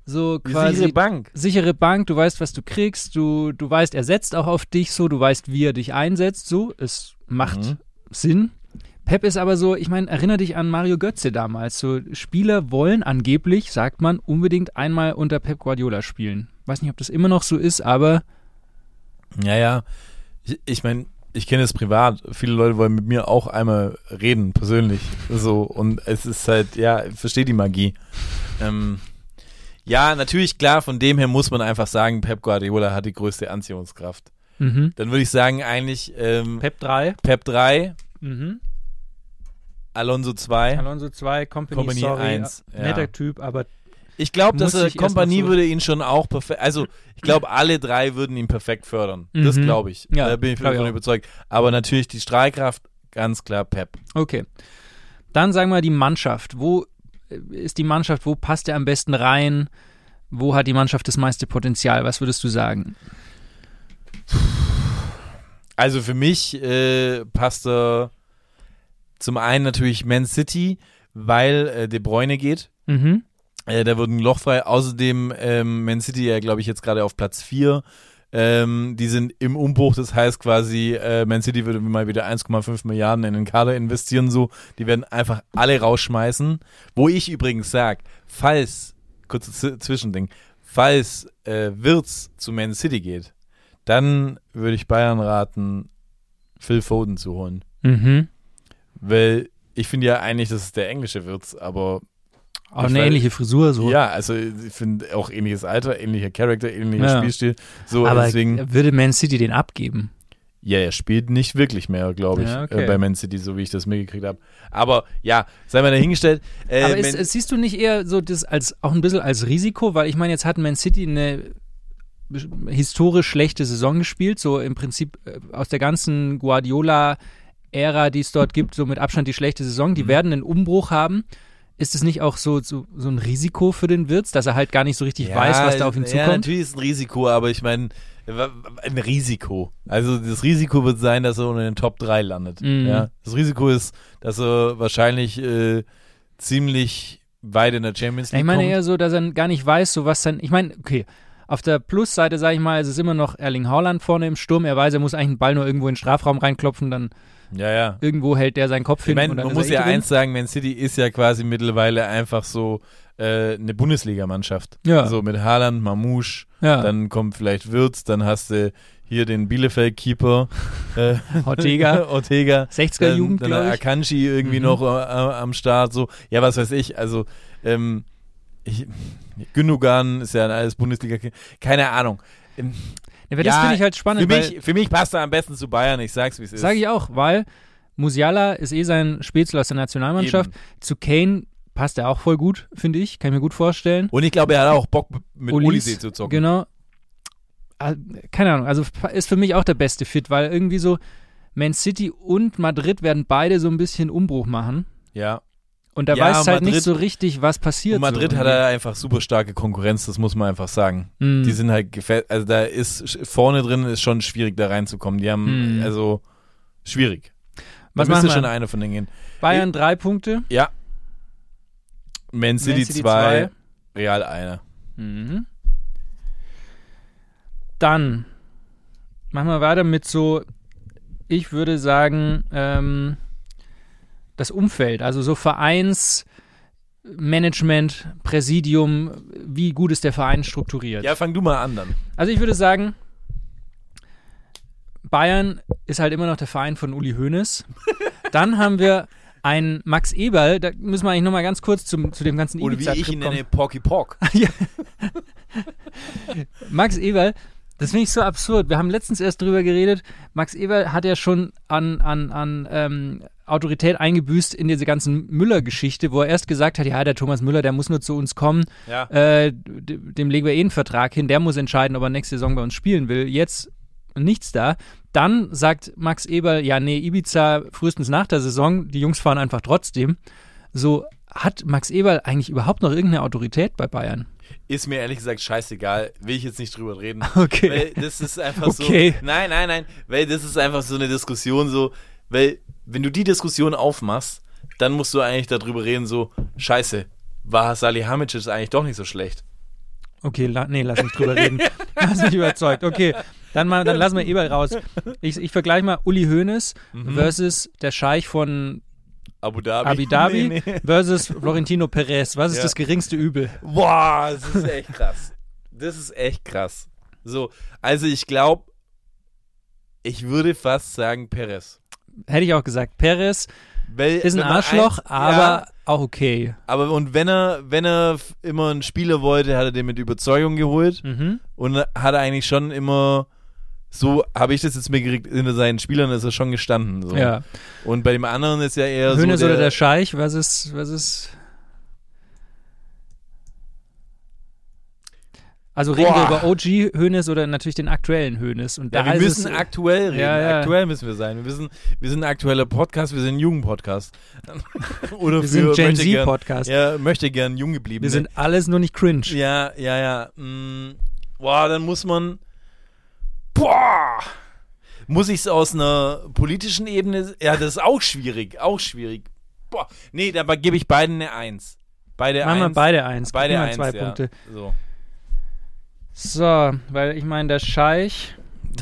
quasi sichere Bank, du weißt, was du kriegst, du weißt, er setzt auch auf dich so, du weißt, wie er dich einsetzt, so, es macht Sinn. Pep ist aber so, ich meine, erinnere dich an Mario Götze damals, so Spieler wollen angeblich, sagt man, unbedingt einmal unter Pep Guardiola spielen. Weiß nicht, ob das immer noch so ist, aber ja, ich meine, ich kenne es privat, viele Leute wollen mit mir auch einmal reden, persönlich, so, und es ist halt, ja, ich verstehe die Magie. Ja, natürlich, klar, von dem her muss man einfach sagen, Pep Guardiola hat die größte Anziehungskraft. Dann würde ich sagen, eigentlich Pep 3. Pep 3, Alonso 2. Alonso 2, Kompany sorry, 1. Netter Typ, aber ich glaube, dass Kompany so würde ihn schon auch perfekt, also ich glaube, alle 3 würden ihn perfekt fördern. Das glaube ich. Ja, da bin ich davon überzeugt. Aber natürlich die Strahlkraft, ganz klar Pep. Okay. Dann sagen wir die Mannschaft. Wo ist die Mannschaft, wo passt er am besten rein? Wo hat die Mannschaft das meiste Potenzial? Was würdest du sagen? Also für mich passt er zum einen natürlich Man City, weil De Bruyne geht. Da wird ein Loch frei. Außerdem Man City ja, glaube ich, jetzt gerade auf Platz 4. Die sind im Umbruch, das heißt quasi, Man City würde mal wieder 1,5 Milliarden in den Kader investieren, so. Die werden einfach alle rausschmeißen. Wo ich übrigens sage, kurzes Zwischending, falls Wirtz zu Man City geht, dann würde ich Bayern raten, Phil Foden zu holen. Weil ich finde ja eigentlich, das ist der englische Wirtz, aber Auch eine ähnliche Frisur so. Ja, also ich finde auch ähnliches Alter, ähnlicher Charakter, ähnlicher Spielstil. So, aber deswegen, würde Man City den abgeben? ja, er spielt nicht wirklich mehr, glaube ich, Ja, okay. bei Man City, so wie ich das mitgekriegt habe. Aber ja, sei mal dahingestellt. Aber siehst du nicht eher so das als auch ein bisschen als Risiko? Weil ich meine, jetzt hat Man City eine historisch schlechte Saison gespielt, so im Prinzip aus der ganzen Guardiola-Ära, die es dort gibt, so mit Abstand die schlechte Saison. Die werden einen Umbruch haben. Ist es nicht auch so ein Risiko für den Wirtz, dass er halt gar nicht so richtig weiß, was da auf ihn Ja, zukommt? natürlich ist ein Risiko, aber ich meine, ein Risiko. Also das Risiko wird sein, dass er unter den Top 3 landet. Ja? Das Risiko ist, dass er wahrscheinlich ziemlich weit in der Champions League Ich meine kommt. eher so, dass er gar nicht weiß, so was dann. Ich meine, okay, auf der Plusseite, sage ich mal, ist es immer noch Erling Haaland vorne im Sturm. Er weiß, er muss eigentlich einen Ball nur irgendwo in den Strafraum reinklopfen, dann Ja. irgendwo hält der seinen Kopf Ich hin. meine, und dann man ist muss er ja drin. eins sagen, Man City ist ja quasi mittlerweile einfach so eine Bundesligamannschaft. Ja. So mit Haaland, Mamouche, Ja. dann kommt vielleicht Wirtz, dann hast du hier den Bielefeld-Keeper Ortega. 60er Jugend, dann glaube ich. Akanji irgendwie noch am Start. So. Ja, was weiß ich. Also Gündogan ist ja alles Bundesliga. Keine Ahnung. Ja, aber das finde ich halt spannend. Für mich passt er am besten zu Bayern. Ich sag's, wie es ist. Sage ich auch, weil Musiala ist sein Spätzle aus der Nationalmannschaft. Eben. Zu Kane passt er auch voll gut, finde ich. Kann ich mir gut vorstellen. Und ich glaube, er hat auch Bock, mit Ulis, Olise zu zocken. Genau. Keine Ahnung, also ist für mich auch der beste Fit, weil irgendwie so Man City und Madrid werden beide so ein bisschen Umbruch machen. Ja. Und da Ja, weiß halt Madrid- nicht so richtig, was passiert. Und Madrid so hat er einfach super starke Konkurrenz, das muss man einfach sagen. Mhm. Die sind halt, also da ist vorne drin ist schon schwierig da reinzukommen. Die haben, also schwierig. Was da müsste machen wir? schon einer von denen gehen. Bayern 3 Punkte. Ja. Man City 2, Real 1. Mhm. Dann machen wir weiter mit so, ich würde sagen, das Umfeld, also so Vereinsmanagement, Präsidium, wie gut ist der Verein strukturiert? Ja, fang du mal an dann. Also ich würde sagen, Bayern ist halt immer noch der Verein von Uli Hoeneß. Dann haben wir einen Max Eberl, da müssen wir eigentlich nochmal ganz kurz zu dem ganzen Oder wie Ibiza-Trip ich ihn kommen. nenne, Porky Pork. Ja. Max Eberl, das finde ich so absurd. Wir haben letztens erst drüber geredet. Max Eberl hat ja schon an Autorität eingebüßt in diese ganzen Müller-Geschichte, wo er erst gesagt hat, ja, der Thomas Müller, der muss nur zu uns kommen. Ja. Dem legen wir einen Vertrag hin. Der muss entscheiden, ob er nächste Saison bei uns spielen will. Jetzt nichts da. Dann sagt Max Eberl, ja, nee, Ibiza frühestens nach der Saison. Die Jungs fahren einfach trotzdem. So, hat Max Eberl eigentlich überhaupt noch irgendeine Autorität bei Bayern? Ist mir ehrlich gesagt scheißegal, will ich jetzt nicht drüber reden. Okay. Weil das ist einfach Okay. so. Nein, weil das ist einfach so eine Diskussion so, weil wenn du die Diskussion aufmachst, dann musst du eigentlich darüber reden so, scheiße, war Salihamidzic eigentlich doch nicht so schlecht. Okay, lass mich drüber reden. Hast mich überzeugt. Okay, dann lassen wir Eberl raus. Ich vergleiche mal Uli Hoeneß versus der Scheich von Abu Dhabi. Nee. versus Florentino Perez. Was ist das geringste Übel? Boah, das ist echt krass. Das ist echt krass. So, also ich glaube, ich würde fast sagen Perez. Hätte ich auch gesagt. Perez Weil, ist ein wenn man Arschloch, eins- aber ja, auch okay. aber und wenn er immer einen Spieler wollte, hat er den mit Überzeugung geholt und hat er eigentlich schon immer, so habe ich das jetzt mitgekriegt, hinter seinen Spielern ist er schon gestanden. So. Ja. Und bei dem anderen ist ja eher Hoeneß so oder der Scheich, was ist also reden wir über OG Hoeneß oder natürlich den aktuellen Hoeneß. Und Ja, da wir ist müssen es, aktuell reden. Ja. Aktuell müssen wir sein. Wir sind ein aktueller Podcast, wir sind ein Jugendpodcast. Oder wir sind Gen möchte gern- Z-Podcast. Ja, möchte gern jung geblieben. Wir sind alles nur nicht cringe. Ja. Boah, dann muss man. Boah! Muss ich es aus einer politischen Ebene. Ja, das ist auch schwierig. Boah. Nee, dabei gebe ich beiden eine 1. Machen Machen wir beide eins. Beide Gib mir 1. 2 ja. Punkte. So. So, weil ich meine, der Scheich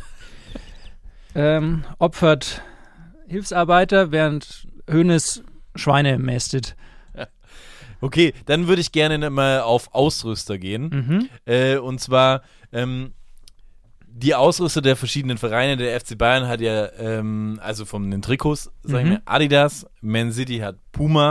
opfert Hilfsarbeiter, während Hoeneß Schweine mästet. Okay, dann würde ich gerne mal auf Ausrüster gehen. Und zwar die Ausrüster der verschiedenen Vereine. Der FC Bayern hat ja, also von den Trikots, sagen wir, Adidas, Man City hat Puma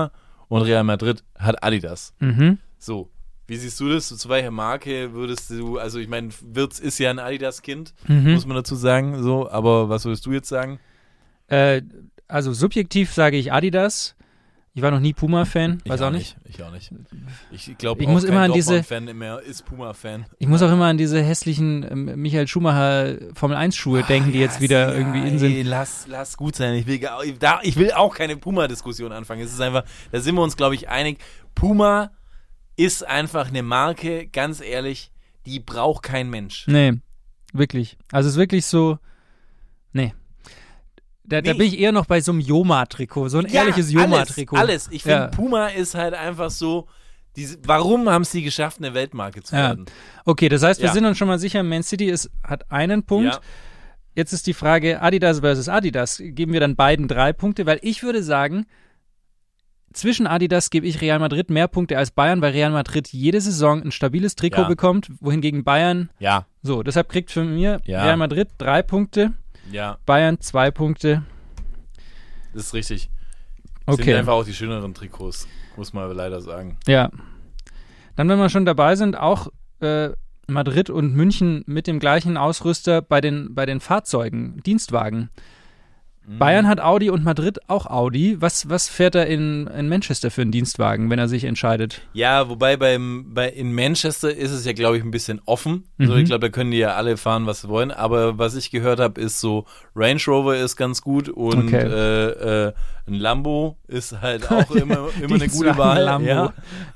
und Real Madrid hat Adidas. Mhm. So, wie siehst du das? Zu welcher Marke würdest du, also ich meine, Wirtz ist ja ein Adidas-Kind, Mhm. muss man dazu sagen, so, aber was würdest du jetzt sagen? Also subjektiv sage ich Adidas. Ich war noch nie Puma-Fan, weiß auch nicht. Ich auch nicht. Ich glaube Ich auch muss kein immer an diese- Dortmund-Fan mehr ist Puma-Fan. Ich muss auch immer an diese hässlichen Michael Schumacher Formel-1-Schuhe denken, die jetzt wieder irgendwie in sind. Ey, lass gut sein. Ich will auch keine Puma-Diskussion anfangen. Es ist einfach, da sind wir uns, glaube ich, einig. Puma ist einfach eine Marke, ganz ehrlich, die braucht kein Mensch. Nee, wirklich. Also es ist wirklich so, nee. Da bin ich eher noch bei so einem Joma-Trikot, so ein ehrliches Joma-Trikot. Alles. Ich finde, Ja. Puma ist halt einfach so, warum haben sie geschafft, eine Weltmarke zu Ja. werden? Okay, das heißt, wir Ja. sind uns schon mal sicher, Man City hat einen Punkt. Ja. Jetzt ist die Frage, Adidas versus Adidas. Geben wir dann beiden 3 Punkte? Weil ich würde sagen, zwischen Adidas gebe ich Real Madrid mehr Punkte als Bayern, weil Real Madrid jede Saison ein stabiles Trikot Ja. bekommt, wohingegen Bayern, Ja, so, deshalb kriegt für mir Ja. Real Madrid 3 Punkte, ja, Bayern 2 Punkte. das ist richtig. Sind Okay, einfach auch die schöneren Trikots, muss man leider sagen. ja. Dann, wenn wir schon dabei sind, auch Madrid und München mit dem gleichen Ausrüster bei den Fahrzeugen, Dienstwagen. Bayern hat Audi und Madrid auch Audi. Was fährt er in Manchester für einen Dienstwagen, wenn er sich entscheidet? Ja, wobei in Manchester ist es ja, glaube ich, ein bisschen offen. So, Mhm. ich glaube, da können die ja alle fahren, was sie wollen. Aber was ich gehört habe, ist so, Range Rover ist ganz gut und Okay. ein Lambo ist halt auch immer eine gute Wahl. Lambo. Ja.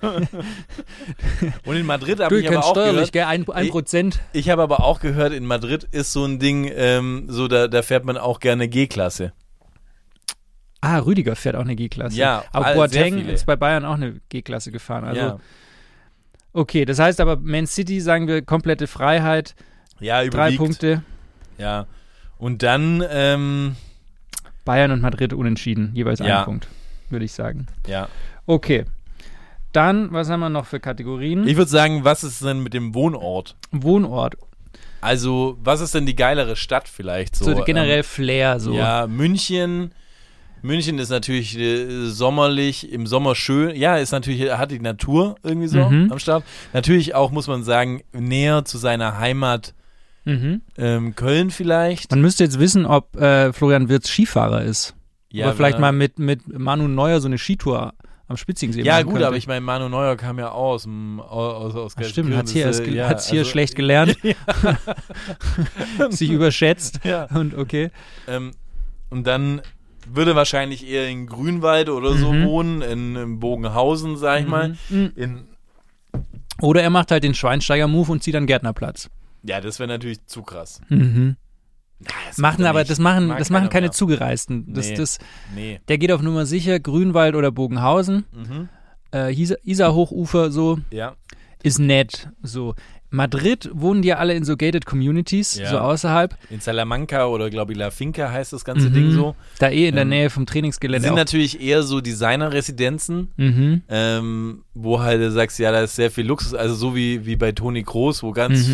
Und in Madrid habe Du ich aber kennst auch steuerlich, gehört, gell? 1%. ich habe aber auch gehört, in Madrid ist so ein Ding, so da fährt man auch gerne G-Klasse. Ah, Rüdiger fährt auch eine G-Klasse. Ja, aber sehr Boateng viele. ist bei Bayern auch eine G-Klasse gefahren. Also, ja. okay, das heißt aber, Man City, sagen wir, komplette Freiheit, Ja, 3 überwiegt. Punkte. Ja. Und dann, Bayern und Madrid unentschieden, jeweils Ja. ein Punkt, würde ich sagen. ja. Okay, dann, was haben wir noch für Kategorien? Ich würde sagen, was ist denn mit dem Wohnort? Wohnort, Also, was ist denn die geilere Stadt vielleicht? so generell Flair, so. Ja, München ist natürlich sommerlich, im Sommer schön. Ja, ist natürlich, hat die Natur irgendwie so Mhm. am Start. Natürlich auch, muss man sagen, näher zu seiner Heimat Mhm. Köln vielleicht. Man müsste jetzt wissen, ob Florian Wirtz Skifahrer ist. Ja, Oder vielleicht wenn mal er- mit Manu Neuer so eine Skitour am Spitzingsee Ja, machen gut, könnte. aber ich meine, Manu Neuer kam ja auch aus Ach, stimmt, hat's hier, ja, hat's hier also- schlecht gelernt, sich überschätzt Ja. und okay. Und dann würde wahrscheinlich eher in Grünwald oder so wohnen, in Bogenhausen, sag ich mal. Oder er macht halt den Schweinsteiger-Move und zieht an Gärtnerplatz. Ja, das wäre natürlich zu krass. Das Machen macht er aber, nicht. das machen Mag keine keiner mehr. Zugereisten. Nee. Nee. Der geht auf Nummer sicher, Grünwald oder Bogenhausen. Isar-Hochufer, so, Ja. ist nett. So. Madrid wohnen die ja alle in so gated Communities, Ja. so außerhalb. In Salamanca oder glaube ich La Finca heißt das ganze Ding so. Da in der Ähm, Nähe vom Trainingsgelände. Sind auch. natürlich eher so Designer-Residenzen, Mhm. wo halt du sagst, ja, da ist sehr viel Luxus, also so wie bei Toni Kroos, wo ganz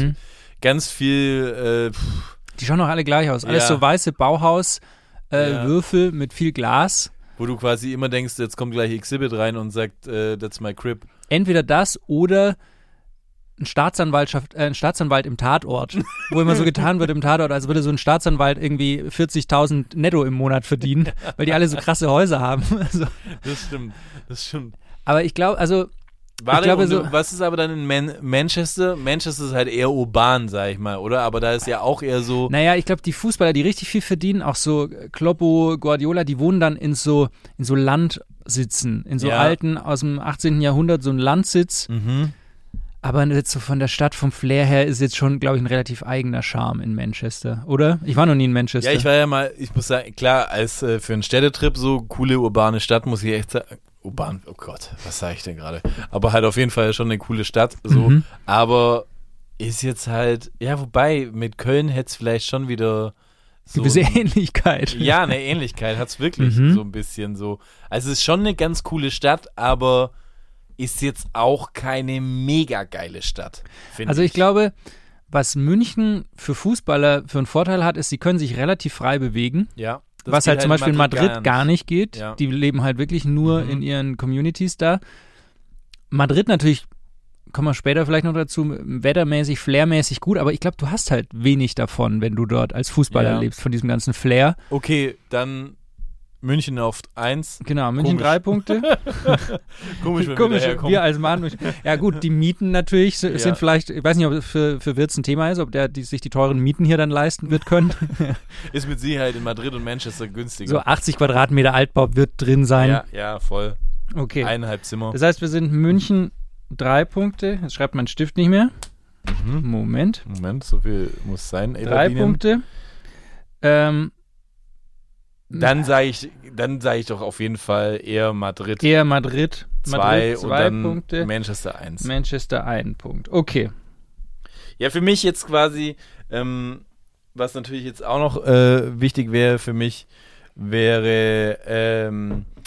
viel Die schauen auch alle gleich aus. Alles Ja. so weiße Bauhaus, Ja. Würfel mit viel Glas. wo du quasi immer denkst, jetzt kommt gleich Exhibit rein und sagt, that's my crib. Entweder das oder ein Staatsanwalt im Tatort, wo immer so getan wird im Tatort, als würde so ein Staatsanwalt irgendwie 40.000 netto im Monat verdienen, weil die alle so krasse Häuser haben. Also, Das stimmt. aber ich glaube, also Warte, ich glaube und so, was ist aber dann in Manchester? Manchester ist halt eher urban, sag ich mal, oder? Aber da ist ja auch eher so, naja, ich glaube, die Fußballer, die richtig viel verdienen, auch so Kloppo, Guardiola, die wohnen dann in so Landsitzen, in so Ja. alten, aus dem 18. Jahrhundert, so ein Landsitz. Aber jetzt so von der Stadt, vom Flair her, ist jetzt schon, glaube ich, ein relativ eigener Charme in Manchester, oder? Ich war noch nie in Manchester. ja, ich war ja mal, ich muss sagen, klar, als für einen Städtetrip so coole urbane Stadt, muss ich echt sagen, urban, oh Gott, was sage ich denn gerade? Aber halt auf jeden Fall schon eine coole Stadt, so, aber ist jetzt halt, ja, wobei, mit Köln hätte es vielleicht schon wieder so Gewisse Ähnlichkeit. ja, eine Ähnlichkeit hat es wirklich so ein bisschen so. Also es ist schon eine ganz coole Stadt, aber ist jetzt auch keine mega geile Stadt, finde Also ich glaube, was München für Fußballer für einen Vorteil hat, ist, sie können sich relativ frei bewegen. Ja, Was halt zum Beispiel in Madrid gar nicht geht. Ja. Die leben halt wirklich nur in ihren Communities da. Madrid natürlich, kommen wir später vielleicht noch dazu, wettermäßig, flairmäßig gut, aber ich glaube, du hast halt wenig davon, wenn du dort als Fußballer lebst, von diesem ganzen Flair. Okay, dann München auf 1. Genau, München Komisch. 3 Punkte. Komisch, wenn Komisch, wir wir als Mann. Ja gut, die Mieten natürlich sind vielleicht, ich weiß nicht, ob es für Wirtz ein Thema ist, ob der sich die teuren Mieten hier dann leisten wird können. Ist mit Sicherheit in Madrid und Manchester günstiger. So 80 Quadratmeter Altbau wird drin sein. Ja, voll. Okay. 1,5 Zimmer. Das heißt, wir sind München 3 Punkte. Jetzt schreibt mein Stift nicht mehr. Moment. So viel muss sein. 3 Punkte. Dann sage ich doch auf jeden Fall eher Madrid. Eher Madrid. 2 und dann Punkte. Manchester 1. Manchester 1 Punkt. Okay. Ja, für mich jetzt quasi, was natürlich jetzt auch noch wichtig wäre für mich, wäre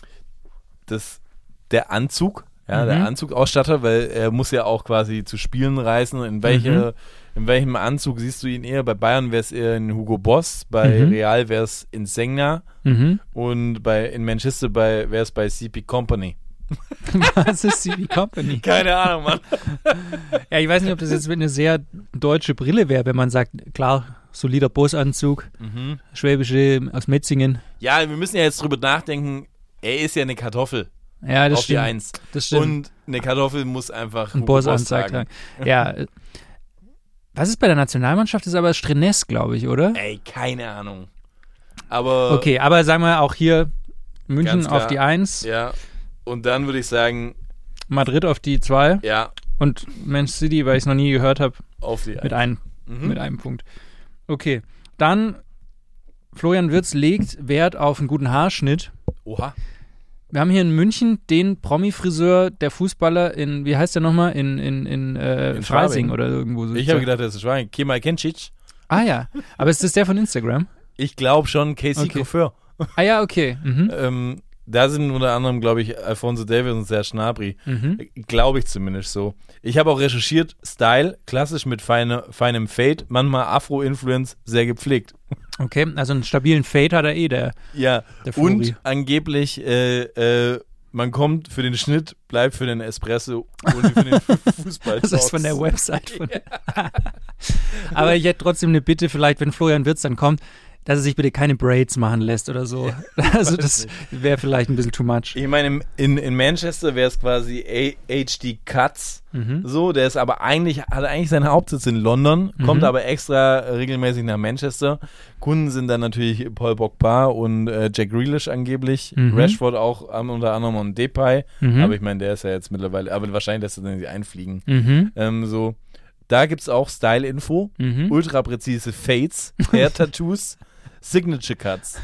der Anzug. Ja, der Anzugausstatter, weil er muss ja auch quasi zu Spielen reisen. In welchem Anzug siehst du ihn eher? Bei Bayern wäre es eher in Hugo Boss, bei Real wäre es in Segna und in Manchester wäre es bei CP Company. Was ist CP Company? Keine Ahnung, Mann. Ja, ich weiß nicht, ob das jetzt eine sehr deutsche Brille wäre, wenn man sagt, klar, solider Bossanzug, Schwäbische aus Metzingen. Ja, wir müssen ja jetzt drüber nachdenken, er ist ja eine Kartoffel. Ja, das auf stimmt. Die 1. Das stimmt. Und eine Kartoffel muss einfach ein Boss tragen. Ja. Was ist bei der Nationalmannschaft? Das ist aber Strenes, glaube ich, oder? Ey, keine Ahnung. Aber okay, aber sagen wir auch hier München auf die 1. Ja. Und dann würde ich sagen Madrid auf die 2. Ja. Und Manchester City, weil ich es noch nie gehört habe, auf die 1. Mit einem Punkt. Okay, dann Florian Wirtz legt Wert auf einen guten Haarschnitt. Oha. Wir haben hier in München den Promi-Friseur, der Fußballer in, wie heißt der nochmal, in Freising oder irgendwo so. Ich habe gedacht, das ist Schwein. Kemal Kencic. Ah ja, aber ist das der von Instagram? Ich glaube schon, Casey Coiffeur. Ah ja, okay. Da sind unter anderem, glaube ich, Alfonso Davies und Serge Gnabry. Glaube ich zumindest so. Ich habe auch recherchiert, Style, klassisch mit feinem Fade, manchmal Afro-Influence, sehr gepflegt. Okay, also einen stabilen Fade hat er der Flori. Und angeblich, man kommt für den Schnitt, bleibt für den Espresso und für den Fußball. Das ist von der Website. Aber ich hätte trotzdem eine Bitte, vielleicht, wenn Florian Wirtz dann kommt, dass er sich bitte keine Braids machen lässt oder so. Ja, also das wäre vielleicht ein bisschen too much. Ich meine, in Manchester wäre es quasi HD Cuts, so, der ist aber hat eigentlich seinen Hauptsitz in London, kommt aber extra regelmäßig nach Manchester. Kunden sind dann natürlich Paul Pogba und Jack Grealish angeblich, Rashford auch unter anderem und Depay, aber ich meine, der ist ja jetzt mittlerweile, aber wahrscheinlich lässt er dann nicht einfliegen. So, da gibt es auch Style-Info, ultra präzise Fades, Hair-Tattoos, Signature Cuts.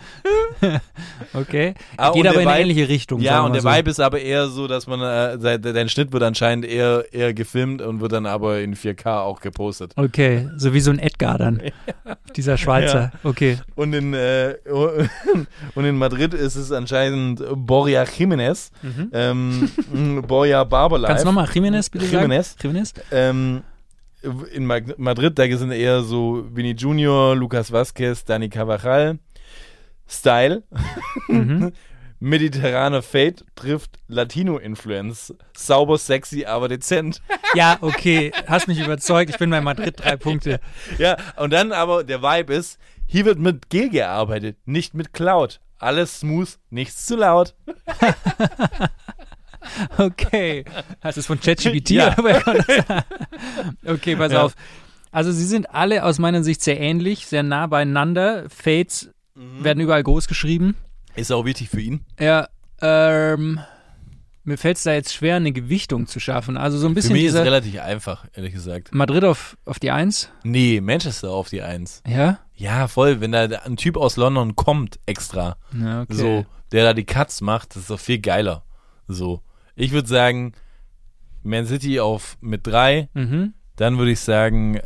Okay. Geht aber in eine ähnliche Richtung. Ja, und der Vibe ist aber eher so, dass man, dein Schnitt wird anscheinend eher gefilmt und wird dann aber in 4K auch gepostet. Okay, so wie so ein Edgar dann. Dieser Schweizer. Ja. Okay. Und in Madrid ist es anscheinend Borja Jiménez. Borja Barberlife. Kannst du nochmal Jiménez bitte sagen? Jiménez. In Madrid, da sind eher so Vini Junior, Lucas Vazquez, Dani Carvajal. Style. Mediterraner Fade trifft Latino-Influence. Sauber, sexy, aber dezent. Ja, okay. Hast mich überzeugt. Ich bin bei Madrid 3 Punkte. Ja, und dann aber der Vibe ist, hier wird mit G gearbeitet, nicht mit Cloud. Alles smooth, nichts zu laut. Okay. Hast du es von ChatGPT? Ja. Okay, pass auf. Also sie sind alle aus meiner Sicht sehr ähnlich, sehr nah beieinander. Fades werden überall groß geschrieben. Ist auch wichtig für ihn. Ja, mir fällt es da jetzt schwer, eine Gewichtung zu schaffen. Also so ein bisschen für mich ist es relativ einfach, ehrlich gesagt. Madrid auf die 1? Nee, Manchester auf die 1. Ja? Ja, voll. Wenn da ein Typ aus London kommt, extra, ja, okay. So, der da die Cuts macht, das ist doch viel geiler. So. Ich würde sagen, Man City mit 3. Dann würde ich sagen,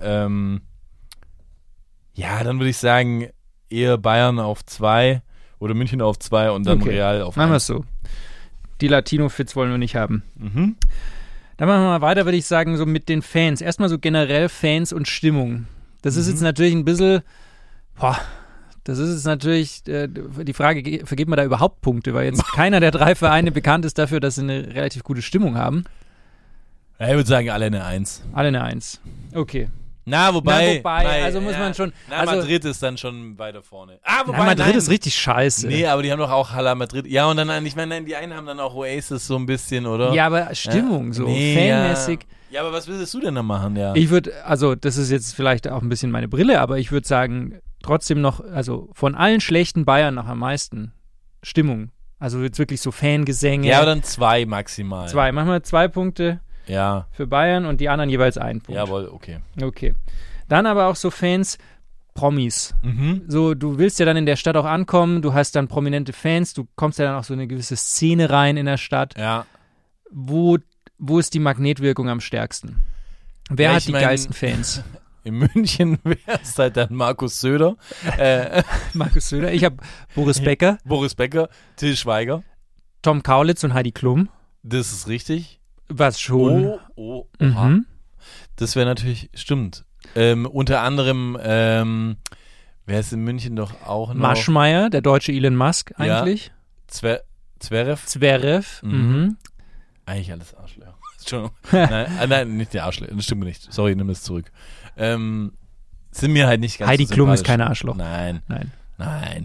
eher Bayern auf 2 oder München auf 2 und dann Real auf 1. Machen wir es so. Die Latino-Fits wollen wir nicht haben. Dann machen wir mal weiter, würde ich sagen, so mit den Fans. Erstmal so generell Fans und Stimmung. Das ist jetzt natürlich ein bisschen, Das ist jetzt natürlich die Frage, vergibt man da überhaupt Punkte? Weil jetzt keiner der 3 Vereine bekannt ist dafür, dass sie eine relativ gute Stimmung haben. Ja, ich würde sagen, alle eine 1. Alle eine 1. Okay. Wobei, also muss man schon... Also, Madrid ist dann schon weiter vorne. Madrid ist richtig scheiße. Nee, aber die haben doch auch Hala Madrid. Ja, und dann, ich meine, die einen haben dann auch Oasis so ein bisschen, oder? Ja, aber Stimmung so, fanmäßig. Ja, aber was würdest du denn da machen, ja? Ich würde, also das ist jetzt vielleicht auch ein bisschen meine Brille, aber ich würde sagen, trotzdem noch, also von allen schlechten Bayern noch am meisten Stimmung. Also jetzt wirklich so Fangesänge. Ja, aber dann 2 maximal. 2, machen wir 2 Punkte. Ja. Für Bayern und die anderen jeweils 1 Punkt. Jawohl, okay. Okay. Dann aber auch so Fans, Promis. So, du willst ja dann in der Stadt auch ankommen, du hast dann prominente Fans, du kommst ja dann auch so in eine gewisse Szene rein in der Stadt. Ja. Wo ist die Magnetwirkung am stärksten? Wer hat die geilsten Fans? In München wäre es halt dann Markus Söder. Markus Söder. Ich habe Boris Becker. Boris Becker, Till Schweiger. Tom Kaulitz und Heidi Klum. Das ist richtig. Was schon. Oha. Das wäre natürlich, stimmt. Unter anderem, wer ist in München doch auch noch? Maschmeyer, der deutsche Elon Musk eigentlich. Ja. Zverev. Eigentlich alles Arschlöcher. Entschuldigung. Nein, nicht der Arschlöcher. Das stimmt nicht. Sorry, nimm das zurück. Sind mir halt nicht ganz Heidi so Klum ist sympathisch. kein Arschloch. Nein.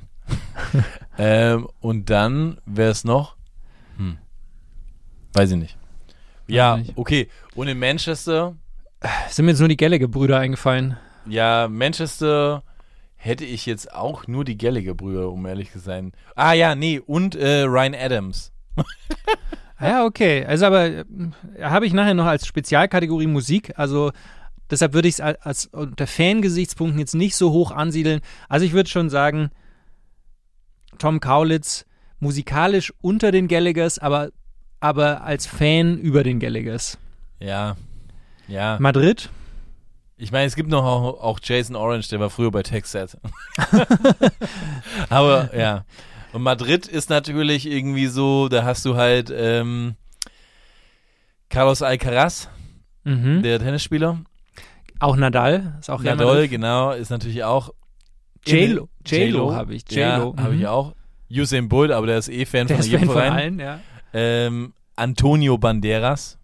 Und dann wäre es noch? Weiß ich nicht. Ja, okay. Und in Manchester? Sind mir jetzt nur die Gallagher-Brüder eingefallen. Ja, Manchester hätte ich jetzt auch nur die Gallagher-Brüder, um ehrlich zu sein. Und Ryan Adams. Ja, okay. Also aber habe ich nachher noch als Spezialkategorie Musik, also deshalb würde ich es als unter Fangesichtspunkten jetzt nicht so hoch ansiedeln. Also ich würde schon sagen, Tom Kaulitz musikalisch unter den Gallaghers, aber als Fan über den Gallaghers. Ja. Madrid? Ich meine, es gibt noch auch Jason Orange, der war früher bei Texas. Aber ja. Und Madrid ist natürlich irgendwie so, da hast du halt Carlos Alcaraz, der Tennisspieler. Auch Nadal, ist auch Nadal, genau, ist natürlich auch. J-Lo habe ich. Ja, habe ich auch. Usain Bolt, aber der ist Fan von jedem Verein. Von allen, ja. Antonio Banderas.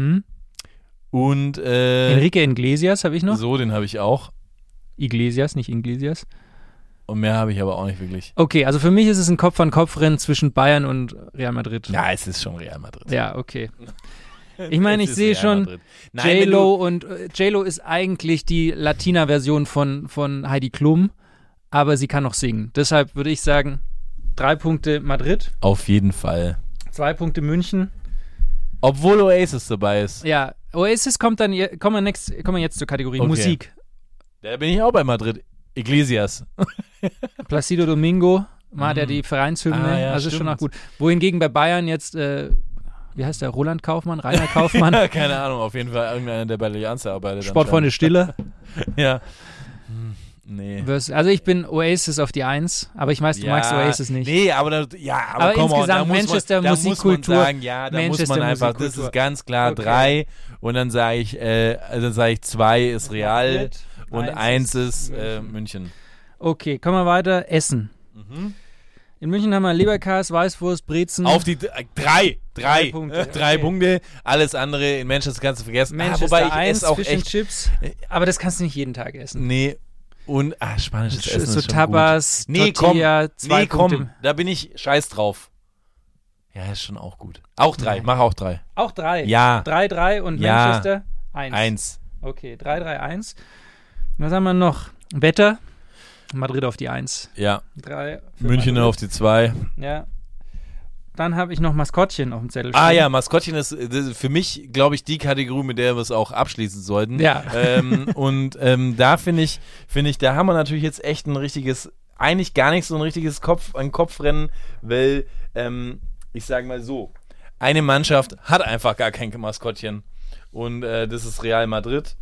Und Enrique Iglesias habe ich noch. So, den habe ich auch. Iglesias, nicht Iglesias. Und mehr habe ich aber auch nicht wirklich. Okay, also für mich ist es ein Kopf-an-Kopf-Rennen zwischen Bayern und Real Madrid. Ja, es ist schon Real Madrid. Ja, okay. Ich meine, ich sehe schon, J-Lo und J-Lo ist eigentlich die Latina-Version von Heidi Klum, aber sie kann noch singen. Deshalb würde ich sagen, 3 Punkte Madrid. Auf jeden Fall. 2 Punkte München. Obwohl Oasis dabei ist. Ja, Oasis kommen wir jetzt zur Kategorie Musik. Da bin ich auch bei Madrid. Iglesias. Placido Domingo, hat ja die Vereinshymne, ja, also ist schon auch gut. Wohingegen bei Bayern jetzt, wie heißt der, Roland Kaufmann, Rainer Kaufmann? Keine Ahnung, auf jeden Fall irgendeiner, der bei der Allianz arbeitet. Sportfreunde Stiller. Ja. Nee. Also ich bin Oasis auf die 1, aber ich weiß, du magst Oasis nicht. Nee, aber insgesamt Manchester Musikkultur. Da muss man einfach, das ist ganz klar 3 und dann sage ich 2 ist Real und 1 ist München. Okay, kommen wir weiter. Essen. In München haben wir Leberkäse, Weißwurst, Brezen. Auf die 3 Punkte. 3 Punkte. Alles andere in Manchester kannst du vergessen. Manchester wobei ich 1, esse auch Fish echt and Chips. Aber das kannst du nicht jeden Tag essen. Nee. Und spanisches Essen so ist schon Tapas, gut. Tortilla, 2 Punkte. Da bin ich scheiß drauf. Ja, ist schon auch gut. Auch 3, mach auch 3. Auch 3? Ja. 3 und Manchester 1. 1. Okay, 3-3-1. Was haben wir noch? Wetter. Madrid auf die 1. Ja. 3 München auf die 2. Ja. Dann habe ich noch Maskottchen auf dem Zettel stehen. Ja, Maskottchen ist für mich, glaube ich, die Kategorie, mit der wir es auch abschließen sollten. Ja. Da finde ich, da haben wir natürlich jetzt echt eigentlich gar nicht so ein richtiges Kopfrennen, weil, ich sage mal so, eine Mannschaft hat einfach gar kein Maskottchen und das ist Real Madrid.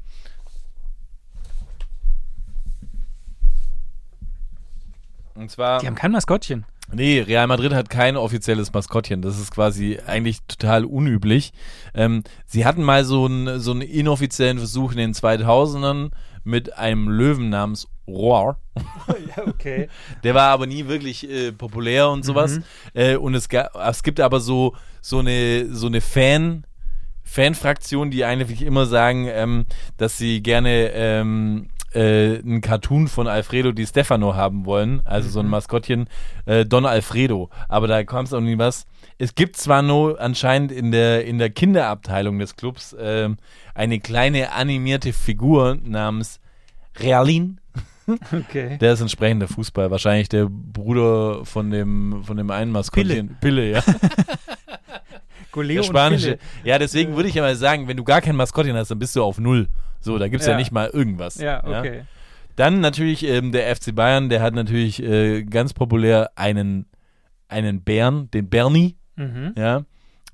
Und zwar, die haben kein Maskottchen. Nee, Real Madrid hat kein offizielles Maskottchen. Das ist quasi eigentlich total unüblich. Sie hatten mal so einen inoffiziellen Versuch in den 2000ern mit einem Löwen namens Roar. Ja, okay. Der war aber nie wirklich populär und sowas. Und es gibt aber so eine Fanfraktion, die eigentlich immer sagen, dass sie gerne einen Cartoon von Alfredo Di Stefano haben wollen, also so ein Maskottchen, Don Alfredo, aber da kam es auch nie was. Es gibt zwar nur anscheinend in der Kinderabteilung des Clubs eine kleine animierte Figur namens Realin. Okay. Der ist entsprechender Fußball, wahrscheinlich der Bruder von dem einen Maskottchen. Pille, ja. Goleo Der spanische. und Pille. Ja, deswegen würde ich ja mal sagen, wenn du gar kein Maskottchen hast, dann bist du auf 0. So, da gibt es ja nicht mal irgendwas. Ja, okay. Ja? Dann natürlich der FC Bayern, der hat natürlich ganz populär einen Bären, den Bernie. Ja.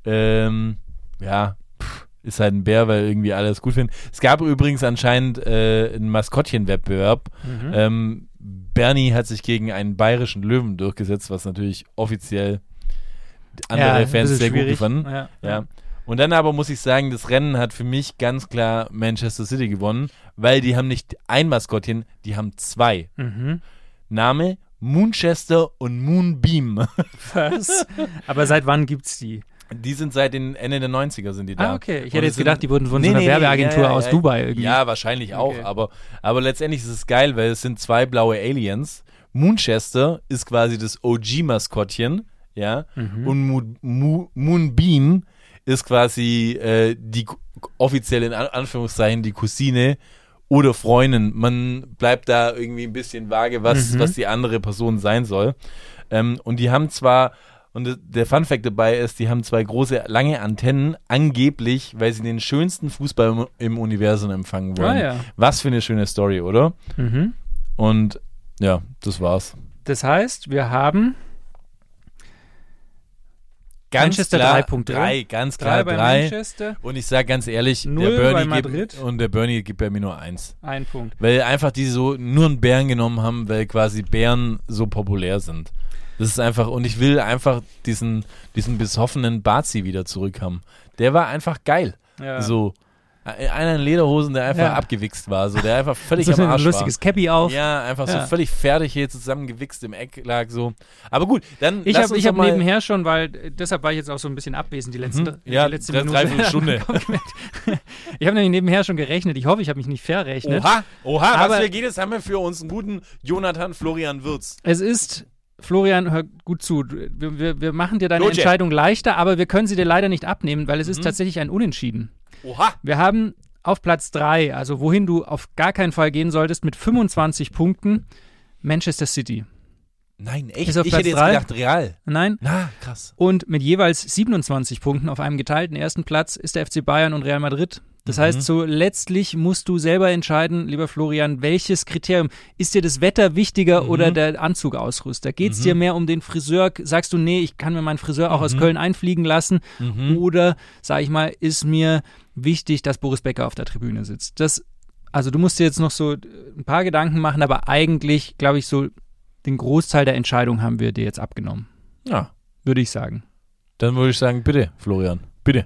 Ist halt ein Bär, weil irgendwie alle es gut finden. Es gab übrigens anscheinend einen Maskottchenwettbewerb. Bernie hat sich gegen einen bayerischen Löwen durchgesetzt, was natürlich offiziell andere Fans sehr gut fanden. Ja. Und dann aber muss ich sagen, das Rennen hat für mich ganz klar Manchester City gewonnen, weil die haben nicht ein Maskottchen, die haben 2. Name Moonchester und Moonbeam. Was? Aber seit wann gibt's die? Die sind seit den Ende der 90er sind die da. Ah, okay. Ich hätte jetzt gedacht, die wurden von so einer Werbeagentur aus Dubai irgendwie. Ja, wahrscheinlich auch, aber letztendlich ist es geil, weil es sind 2 blaue Aliens. Moonchester ist quasi das OG-Maskottchen, ja, und Moonbeam ist quasi die offiziell in Anführungszeichen die Cousine oder Freundin. Man bleibt da irgendwie ein bisschen vage, was die andere Person sein soll. Und die haben zwar, und der Funfact dabei ist, die haben 2 große, lange Antennen, angeblich, weil sie den schönsten Fußball im Universum empfangen wollen. Ah, ja. Was für eine schöne Story, oder? Und ja, das war's. Das heißt, wir haben Ganz Manchester klar 3 Punkte. 3, ganz klar 3 bei 3. Manchester. Und ich sage ganz ehrlich, 0 bei Madrid. der Bernie gibt bei mir nur 1. 1 Punkt. Weil einfach die so nur einen Bären genommen haben, weil quasi Bären so populär sind. Das ist einfach, und ich will einfach diesen besoffenen Bazi wieder zurückhaben. Der war einfach geil. Ja. So, einer in Lederhosen, der einfach abgewichst war, so, der einfach völlig so am Arsch ein lustiges war. Cappy auf. Ja, einfach so völlig fertig hier zusammengewichst im Eck lag so. Aber gut, dann Ich lass habe uns doch mal nebenher schon, weil deshalb war ich jetzt auch so ein bisschen abwesend die letzte Minute. Dreiviertelstunde. Ich habe nämlich nebenher schon gerechnet. Ich hoffe, ich habe mich nicht verrechnet. Oha, Aber was für jedes haben wir für uns einen guten Jonathan Florian Wirtz. Es ist, Florian, hör gut zu. Wir machen dir deine Roger. Entscheidung leichter, aber wir können sie dir leider nicht abnehmen, weil es ist tatsächlich ein Unentschieden. Oha. Wir haben auf Platz 3, also wohin du auf gar keinen Fall gehen solltest, mit 25 Punkten Manchester City. Nein, echt? Ist auf Ich Platz hätte jetzt 3? gedacht Real. Nein. Na, krass. Und mit jeweils 27 Punkten auf einem geteilten ersten Platz ist der FC Bayern und Real Madrid. Das heißt, so letztlich musst du selber entscheiden, lieber Florian, welches Kriterium, ist dir das Wetter wichtiger oder der Anzugausrüster? Geht es dir mehr um den Friseur? Sagst du, nee, ich kann mir meinen Friseur auch aus Köln einfliegen lassen? Oder, sag ich mal, ist mir wichtig, dass Boris Becker auf der Tribüne sitzt? Also du musst dir jetzt noch so ein paar Gedanken machen, aber eigentlich, glaube ich, so den Großteil der Entscheidung haben wir dir jetzt abgenommen. Ja. Würde ich sagen. Dann würde ich sagen, bitte, Florian, bitte.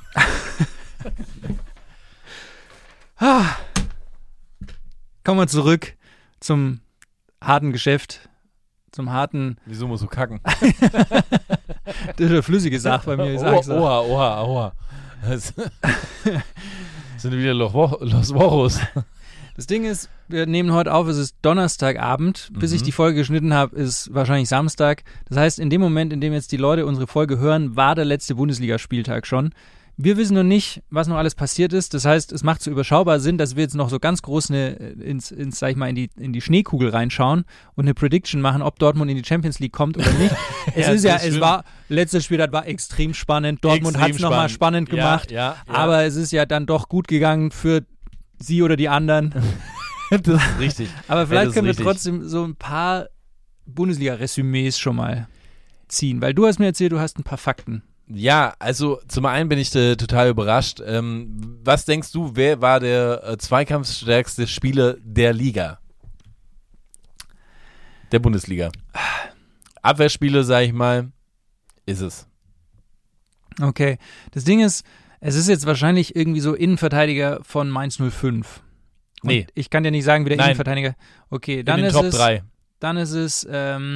Kommen wir zurück zum harten Geschäft, zum harten... Wieso musst du kacken? Das ist eine flüssige Sache bei mir, ich sag's auch. Oha. Das sind wieder Los Woros. Das Ding ist, wir nehmen heute auf, es ist Donnerstagabend. Bis ich die Folge geschnitten habe, ist wahrscheinlich Samstag. Das heißt, in dem Moment, in dem jetzt die Leute unsere Folge hören, war der letzte Bundesligaspieltag schon. Wir wissen noch nicht, was noch alles passiert ist. Das heißt, es macht so überschaubar Sinn, dass wir jetzt noch so ganz groß sag ich mal, in die Schneekugel reinschauen und eine Prediction machen, ob Dortmund in die Champions League kommt oder nicht. Es war, letztes Spiel, das war extrem spannend. Dortmund hat es nochmal spannend gemacht. Ja. Aber es ist ja dann doch gut gegangen für sie oder die anderen. Das ist richtig. Aber vielleicht können wir trotzdem so ein paar Bundesliga-Resümees schon mal ziehen, weil du hast mir erzählt, du hast ein paar Fakten. Ja, also zum einen bin ich total überrascht. Was denkst du, wer war der zweikampfstärkste Spieler der Liga? Der Bundesliga. Abwehrspieler, sag ich mal, ist es. Okay, das Ding ist, es ist jetzt wahrscheinlich irgendwie so Innenverteidiger von Mainz 05. Und Nee. ich kann dir nicht sagen, wie der Nein. Innenverteidiger. Okay, dann in den ist Top es 3. Dann ist es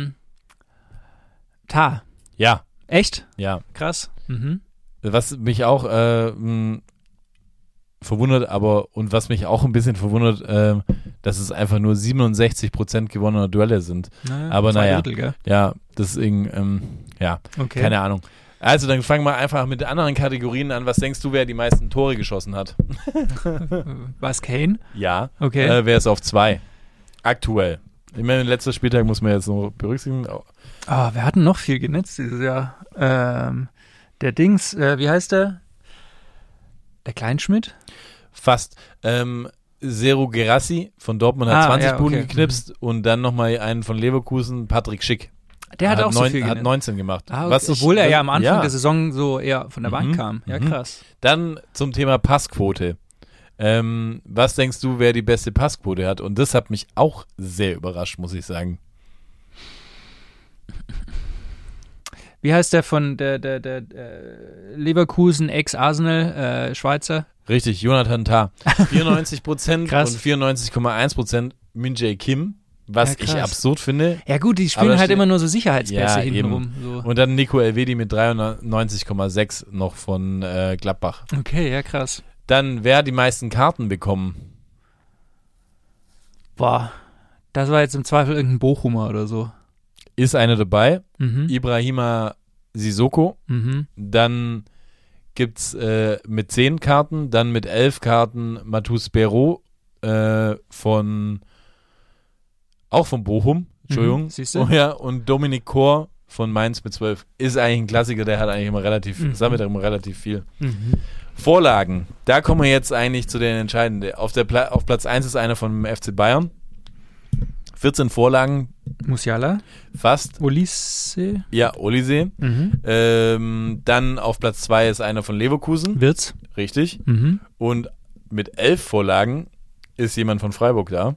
Tah. Ja, Echt? ja. Krass. Mhm. Was mich auch verwundert, und was mich auch ein bisschen verwundert, dass es einfach nur 67% gewonnener Duelle sind. Aber 2 naja. Drittel, gell? Ja, deswegen, Okay. keine Ahnung. Also dann fangen wir einfach mit anderen Kategorien an. Was denkst du, wer die meisten Tore geschossen hat? Was, Kane? Ja. Okay. Wer ist auf 2? Aktuell. Ich meine, letzter Spieltag muss man jetzt noch berücksichtigen. Wir hatten noch viel genetzt dieses Jahr. Der Dings, wie heißt der? Der Kleinschmidt? Fast. Seru Gerassi von Dortmund hat 20 ja, okay. Buden geknipst und dann nochmal einen von Leverkusen, Patrick Schick. Der hat auch so viel hat genetzt. 19 gemacht. Okay. Obwohl er ja am Anfang der Saison so eher von der Bank kam. Ja, krass. Dann zum Thema Passquote. Was denkst du, wer die beste Passquote hat? Und das hat mich auch sehr überrascht, muss ich sagen. Wie heißt der von der Leverkusen, Ex-Arsenal, Schweizer? Richtig, Jonathan Tah. 94% Krass. und 94,1% Min-Jae Kim, was Ja, ich krass. absurd finde. Ja gut, die Aber spielen da halt steht- immer nur so Sicherheitspässe Ja, hintenrum. So. Und dann Nico Elvedi mit 93,6 noch von Gladbach. Okay, ja krass. Dann, wer hat die meisten Karten bekommen? Boah, das war jetzt im Zweifel irgendein Bochumer oder so. Ist einer dabei, Mhm. Ibrahima Sissoko. Mhm. Dann gibt's mit 10 Karten, dann mit 11 Karten Mathus Perrault auch von Bochum, Entschuldigung. siehst du? Oh, ja, und Dominik Kor von Mainz mit 12. Ist eigentlich ein Klassiker, der hat eigentlich immer sammelt immer relativ viel. Mhm. Vorlagen, da kommen wir jetzt eigentlich zu den entscheidenden. Auf Platz 1 ist einer vom FC Bayern. 14 Vorlagen, Musiala, fast. Olise, Ja, Olise. Dann auf Platz 2 ist einer von Leverkusen. Wirtz. Richtig. Mhm. Und mit 11 Vorlagen ist jemand von Freiburg da.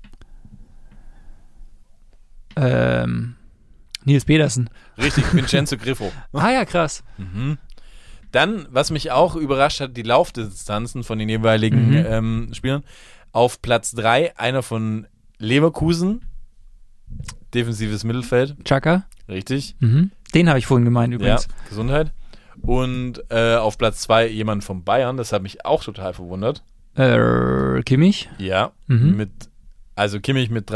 Nils Pedersen. Richtig, Vincenzo Griffo. Ah ja, krass. Dann, was mich auch überrascht hat, die Laufdistanzen von den jeweiligen Spielern. Auf Platz 3 einer von Leverkusen. Defensives Mittelfeld. Chaka. Richtig. Mhm. Den habe ich vorhin gemeint übrigens. Ja, Gesundheit. Und auf Platz 2 jemand von Bayern. Das hat mich auch total verwundert. Kimmich. Ja. Mhm. Also Kimmich mit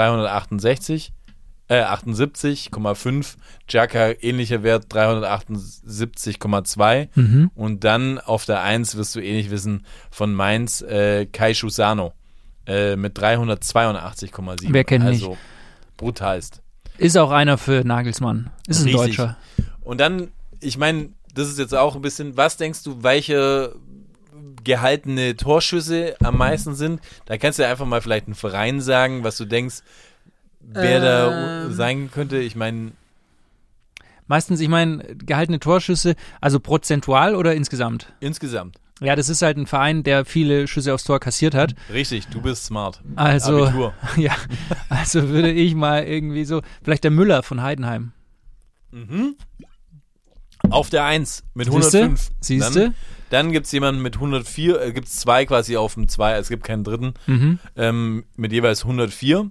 78,5. Xhaka ähnlicher Wert 378,2. Mhm. Und dann auf der 1 wirst du ähnlich wissen von Mainz Kai Schusano mit 382,7. Wer kennt also nicht? brutalst. Ist auch einer für Nagelsmann. Ist ein Richtig. Deutscher. Und dann, ich meine, das ist jetzt auch ein bisschen, was denkst du, welche gehaltene Torschüsse am meisten sind? Da kannst du ja einfach mal vielleicht einen Verein sagen, was du denkst, wer da sein könnte. Ich meine, Meistens, ich meine, gehaltene Torschüsse, also prozentual oder insgesamt? insgesamt. Ja, das ist halt ein Verein, der viele Schüsse aufs Tor kassiert hat. Richtig, du bist smart. Also, Abitur. ja, also würde ich mal irgendwie so, vielleicht der Müller von Heidenheim. Auf der 1 mit Siehste? 105. Siehste? Dann gibt es jemanden mit 104, gibt es 2 quasi auf dem 2, es gibt keinen dritten, mit jeweils 104.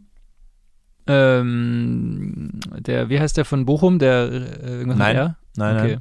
Wie heißt der von Bochum? Der irgendwas Nein. mit R? Nein.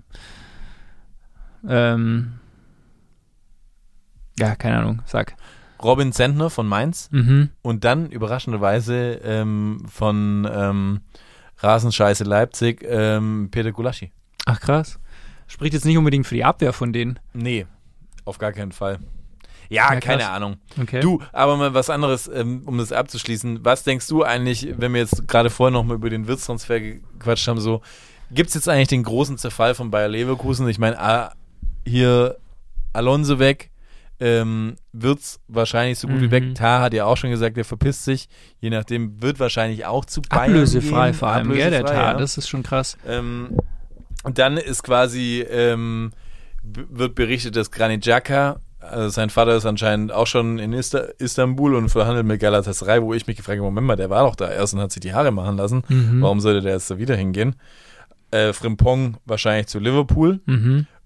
Ja, keine Ahnung, sag. Robin Zentner von Mainz Mhm. und dann überraschenderweise von Rasenscheiße Leipzig Peter Gulaschi. Ach krass. Spricht jetzt nicht unbedingt für die Abwehr von denen. Nee, auf gar keinen Fall. Ja, Ja, keine krass. Ahnung. Okay. Du, aber mal was anderes, um das abzuschließen. Was denkst du eigentlich, wenn wir jetzt gerade vorher noch mal über den Wirtz-Transfer gequatscht haben, so, gibt es jetzt eigentlich den großen Zerfall von Bayer Leverkusen? Ich meine, hier Alonso weg, Wirtz wahrscheinlich so gut wie weg. Tah hat ja auch schon gesagt, der verpisst sich. Je nachdem, wird wahrscheinlich auch zu Bayern Ablösefrei gehen. vor allem, gell, der Ablösefrei, Tar, ja. das ist schon krass. Und dann ist quasi, wird berichtet, dass Granit Xhaka, also sein Vater ist anscheinend auch schon in Istanbul und verhandelt mit Galatasaray, wo ich mich gefragt habe, Moment mal, der war doch da erst und hat sich die Haare machen lassen. Warum sollte der jetzt da wieder hingehen? Frimpong wahrscheinlich zu Liverpool.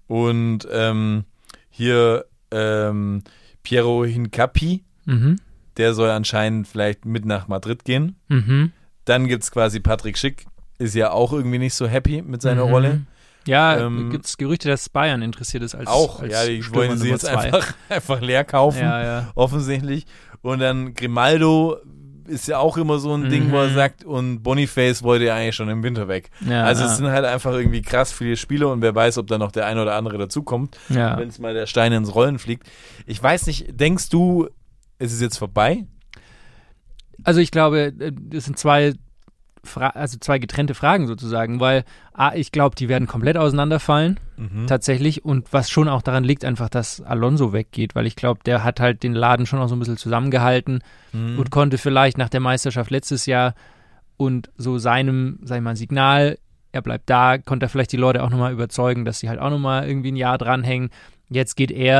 Und hier Piero Hincapi der soll anscheinend vielleicht mit nach Madrid gehen. Mhm. Dann gibt es quasi Patrick Schick, ist ja auch irgendwie nicht so happy mit seiner Rolle. Ja, gibt es Gerüchte, dass Bayern interessiert ist als Auch, als ja, die Stürmer wollen sie Nummer jetzt 2. einfach leer kaufen, Ja. offensichtlich. Und dann Grimaldo ist ja auch immer so ein Ding, wo er sagt, und Boniface wollte ja eigentlich schon im Winter weg. Ja, also es sind halt einfach irgendwie krass viele Spieler und wer weiß, ob da noch der eine oder andere dazukommt, Ja. wenn es mal der Stein ins Rollen fliegt. Ich weiß nicht, denkst du, ist es jetzt vorbei? Also ich glaube, das sind zwei getrennte Fragen sozusagen, weil ich glaube, die werden komplett auseinanderfallen, tatsächlich, und was schon auch daran liegt einfach, dass Alonso weggeht, weil ich glaube, der hat halt den Laden schon auch so ein bisschen zusammengehalten und konnte vielleicht nach der Meisterschaft letztes Jahr und so seinem, sag ich mal, Signal, er bleibt da, konnte er vielleicht die Leute auch nochmal überzeugen, dass sie halt auch nochmal irgendwie ein Jahr dranhängen. Jetzt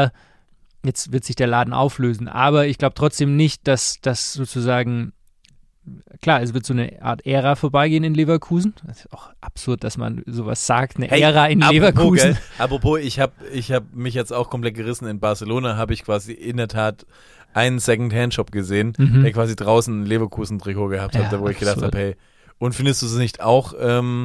wird sich der Laden auflösen, aber ich glaube trotzdem nicht, dass das sozusagen. Klar, es wird so eine Art Ära vorbeigehen in Leverkusen. Das ist auch absurd, dass man sowas sagt, eine Ära in Leverkusen. Gell? Apropos, ich hab mich jetzt auch komplett gerissen. In Barcelona habe ich quasi in der Tat einen Second-Hand-Shop gesehen, der quasi draußen ein Leverkusen-Trikot gehabt hat, wo ich gedacht habe, hey, und findest du es nicht auch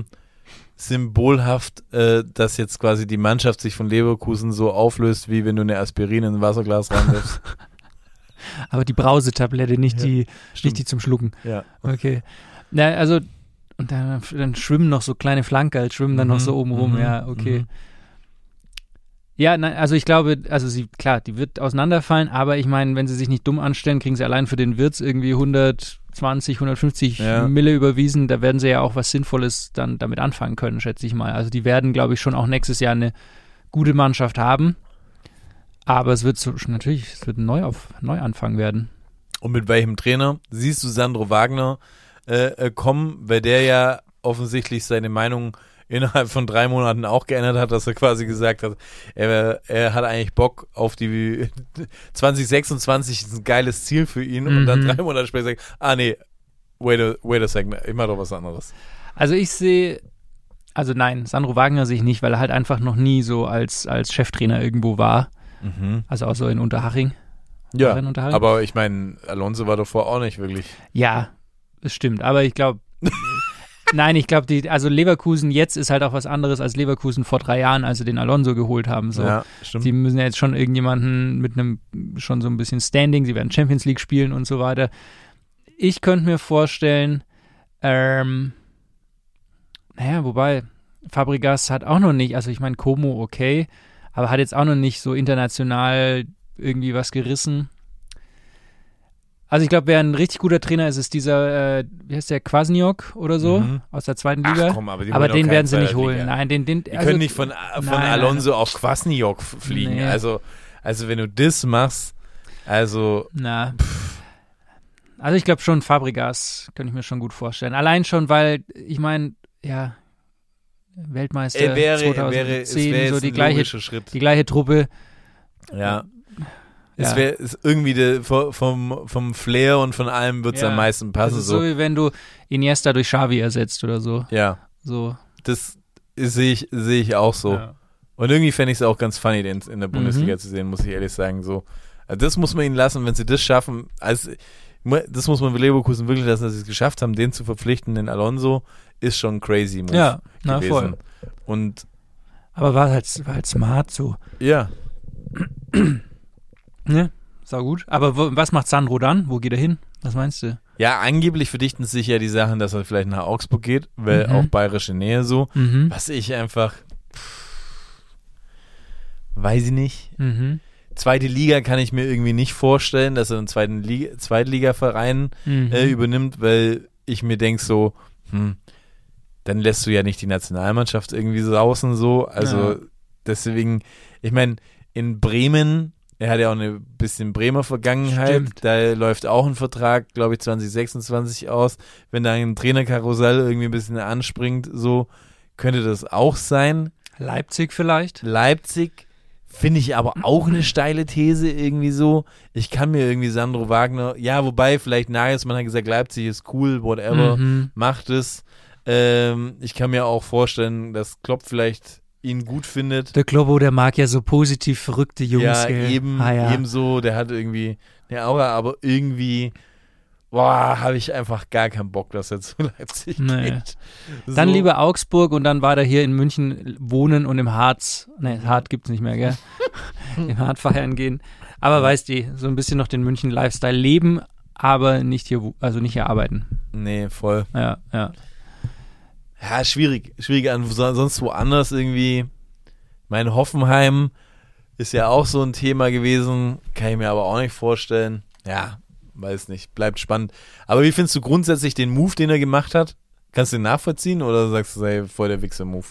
symbolhaft, dass jetzt quasi die Mannschaft sich von Leverkusen so auflöst, wie wenn du eine Aspirin in ein Wasserglas reinwirfst? Aber die Brausetablette, nicht die zum Schlucken. Ja. Okay. Na, also, und dann schwimmen noch so kleine Flankerl, schwimmen dann noch so oben rum. Ja, okay. Ja, nein, also ich glaube, die wird auseinanderfallen, aber ich meine, wenn sie sich nicht dumm anstellen, kriegen sie allein für den Wirtz irgendwie 120, 150 Mille überwiesen. Da werden sie ja auch was Sinnvolles dann damit anfangen können, schätze ich mal. Also die werden, glaube ich, schon auch nächstes Jahr eine gute Mannschaft haben. Aber es wird ein Neuanfang werden. Und mit welchem Trainer siehst du Sandro Wagner kommen, weil der ja offensichtlich seine Meinung innerhalb von 3 Monaten auch geändert hat, dass er quasi gesagt hat, er hat eigentlich Bock auf die 2026 ist ein geiles Ziel für ihn und dann 3 Monate später sagt, wait a second, ich mach doch was anderes. Also nein, Sandro Wagner sehe ich nicht, weil er halt einfach noch nie so als Cheftrainer irgendwo war. Also auch so in Unterhaching. Ja, aber ich meine, Alonso war davor auch nicht wirklich. Ja, das stimmt, aber ich glaube, Leverkusen jetzt ist halt auch was anderes als Leverkusen vor 3 Jahren, als sie den Alonso geholt haben. So. Ja, stimmt. Sie müssen ja jetzt schon irgendjemanden mit einem schon so ein bisschen Standing, sie werden Champions League spielen und so weiter. Ich könnte mir vorstellen, wobei Fabregas hat auch noch nicht, also ich meine Como okay, aber hat jetzt auch noch nicht so international irgendwie was gerissen. Also ich glaube, wer ein richtig guter Trainer ist, ist dieser, wie heißt der, Kwasniok oder so, aus der 2. Liga. Ach komm, aber den werden sie nicht holen. Nein, die können nicht von Alonso auf Kwasniok fliegen. Nee. Also wenn du das machst, also Also ich glaube schon, Fabregas könnte ich mir schon gut vorstellen. Allein schon, weil, ich meine, ja, Weltmeister 2010, so die gleiche Truppe. Ja. Es wäre irgendwie vom Flair und von allem wird es am meisten passen. Das ist so wie wenn du Iniesta durch Xavi ersetzt oder so. Ja. So. Das sehe ich auch so. Ja. Und irgendwie fände ich es auch ganz funny, den in der Bundesliga zu sehen, muss ich ehrlich sagen. So. Also das muss man ihnen lassen, wenn sie das schaffen. Also, das muss man für Leverkusen wirklich lassen, dass sie es geschafft haben, den zu verpflichten, den Alonso, ist schon ein crazy Move gewesen. Voll. Aber war halt smart so. Ja. Ne, sau gut. Aber was macht Sandro dann? Wo geht er hin? Was meinst du? Ja, angeblich verdichten sich ja die Sachen, dass er vielleicht nach Augsburg geht, weil auch bayerische Nähe so. Was ich einfach weiß ich nicht. 2. Liga kann ich mir irgendwie nicht vorstellen, dass er einen Zweitligaverein übernimmt, weil ich mir denke so, dann lässt du ja nicht die Nationalmannschaft irgendwie sausen so. Also deswegen, ich meine, in Bremen, er hat ja auch eine bisschen Bremer Vergangenheit, Stimmt. Da läuft auch ein Vertrag, glaube ich, 2026 aus. Wenn da ein Trainerkarussell irgendwie ein bisschen anspringt, so könnte das auch sein. Leipzig vielleicht? Leipzig finde ich aber auch eine steile These irgendwie so. Ich kann mir irgendwie Sandro Wagner, ja, wobei vielleicht Nagelsmann hat gesagt, Leipzig ist cool, whatever, macht es. Ich kann mir auch vorstellen, dass Klopp vielleicht ihn gut findet. Der Globo, der mag ja so positiv verrückte Jungs. Ja, gell? ebenso. Der hat irgendwie eine Aura, aber irgendwie habe ich einfach gar keinen Bock, dass er zu Leipzig geht. Dann So. lieber Augsburg und dann weiter hier in München wohnen und im Harz, Hart gibt's nicht mehr, gell? Im Hart feiern gehen. Aber weißt du, so ein bisschen noch den München-Lifestyle leben, aber nicht hier, also nicht hier arbeiten. Nee, voll. Ja. Ja, schwierig sonst woanders irgendwie. Mein Hoffenheim ist ja auch so ein Thema gewesen, kann ich mir aber auch nicht vorstellen. Ja, weiß nicht, bleibt spannend. Aber wie findest du grundsätzlich den Move, den er gemacht hat? Kannst du den nachvollziehen oder sagst du, sei voll der Wichser-Move?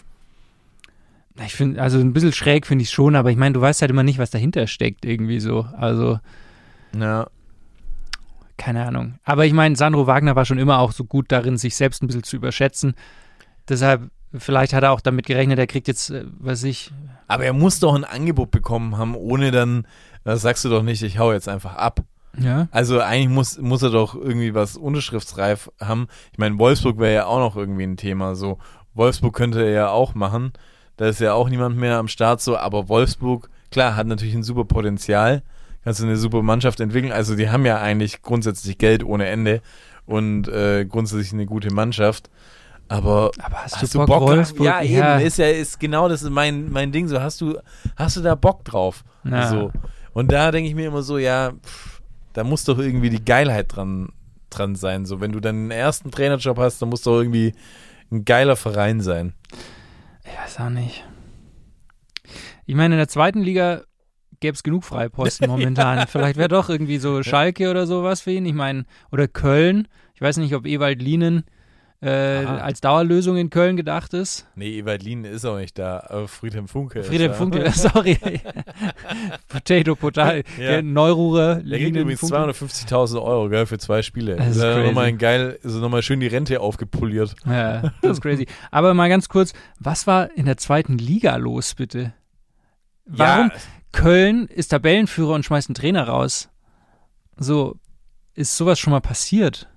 Ich finde, also ein bisschen schräg finde ich schon, aber ich meine, du weißt halt immer nicht, was dahinter steckt irgendwie so. Also, Ja. keine Ahnung. Aber ich meine, Sandro Wagner war schon immer auch so gut darin, sich selbst ein bisschen zu überschätzen. Deshalb, vielleicht hat er auch damit gerechnet, er kriegt jetzt, Aber er muss doch ein Angebot bekommen haben, ohne dann, das sagst du doch nicht, ich hau jetzt einfach ab. ja. Also eigentlich muss er doch irgendwie was unterschriftsreif haben. Ich meine, Wolfsburg wäre ja auch noch irgendwie ein Thema. So, Wolfsburg könnte er ja auch machen. Da ist ja auch niemand mehr am Start so. Aber Wolfsburg, klar, hat natürlich ein super Potenzial. Kannst du eine super Mannschaft entwickeln. Also die haben ja eigentlich grundsätzlich Geld ohne Ende und grundsätzlich eine gute Mannschaft. Aber hast du Bock Wolfsburg? Ja, eben. Ist genau das ist mein Ding. So, hast du da Bock drauf? Ja. So. Und da denke ich mir immer so, ja, da muss doch irgendwie die Geilheit dran sein. So, wenn du deinen ersten Trainerjob hast, dann muss doch irgendwie ein geiler Verein sein. Ich weiß auch nicht. Ich meine, in der zweiten Liga gäbe es genug Freiposten momentan. Vielleicht wäre doch irgendwie so Schalke oder sowas für ihn. Ich meine, oder Köln. Ich weiß nicht, ob Ewald Lienen als Dauerlösung in Köln gedacht ist. Nee, Ewald Lien ist auch nicht da, aber Friedhelm Funke Friedhelm ist Funke, sorry. Potato, Ja. der Neururer. Der kriegt übrigens 250.000 €, gell, für 2 Spiele. Das ist crazy. Nochmal schön die Rente aufgepoliert. Ja, das ist crazy. Aber mal ganz kurz, was war in der zweiten Liga los, bitte? Warum? Ja. Köln ist Tabellenführer und schmeißt einen Trainer raus. So, ist sowas schon mal passiert?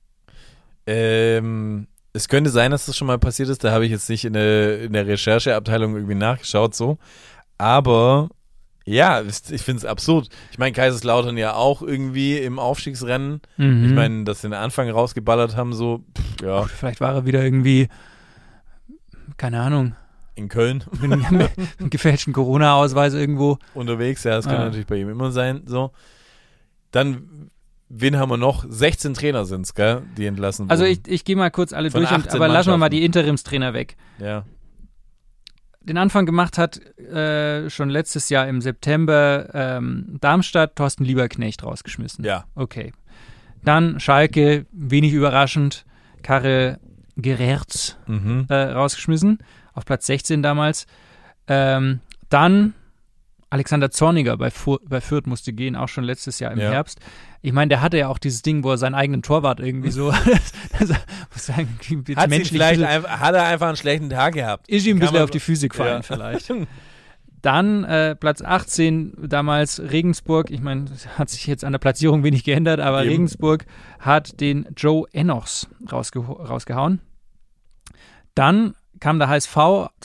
Es könnte sein, dass das schon mal passiert ist. Da habe ich jetzt nicht in der Rechercheabteilung irgendwie nachgeschaut, so. Aber ja, ich finde es absurd. Ich meine, Kaiserslautern ja auch irgendwie im Aufstiegsrennen. Mhm. Ich meine, dass sie den Anfang rausgeballert haben, so, ja, Vielleicht war er wieder irgendwie, keine Ahnung, in Köln mit einem gefälschten Corona-Ausweis irgendwo. unterwegs. Ja, das kann natürlich bei ihm immer sein, so. Dann, wen haben wir noch? 16 Trainer sind es, gell, die entlassen wurden. Also ich gehe mal kurz alle Von durch, 18 aber lassen wir mal Mannschaften. die Interimstrainer weg. Ja. Den Anfang gemacht hat schon letztes Jahr im September Darmstadt Thorsten Lieberknecht rausgeschmissen. Ja. Okay. Dann Schalke, wenig überraschend, Karel Gerertz rausgeschmissen, auf Platz 16 damals. Dann Alexander Zorniger bei Fürth musste gehen, auch schon letztes Jahr im Herbst. Ich meine, der hatte ja auch dieses Ding, wo er seinen eigenen Torwart irgendwie so muss sagen, Hat er einfach einen schlechten Tag gehabt. ist ihm ein Kann bisschen man- auf die Füße gefallen Ja. vielleicht. Dann Platz 18 damals Regensburg. Ich meine, hat sich jetzt an der Platzierung wenig geändert, aber Eben. Regensburg hat den Joe Enochs rausgehauen. Dann kam der HSV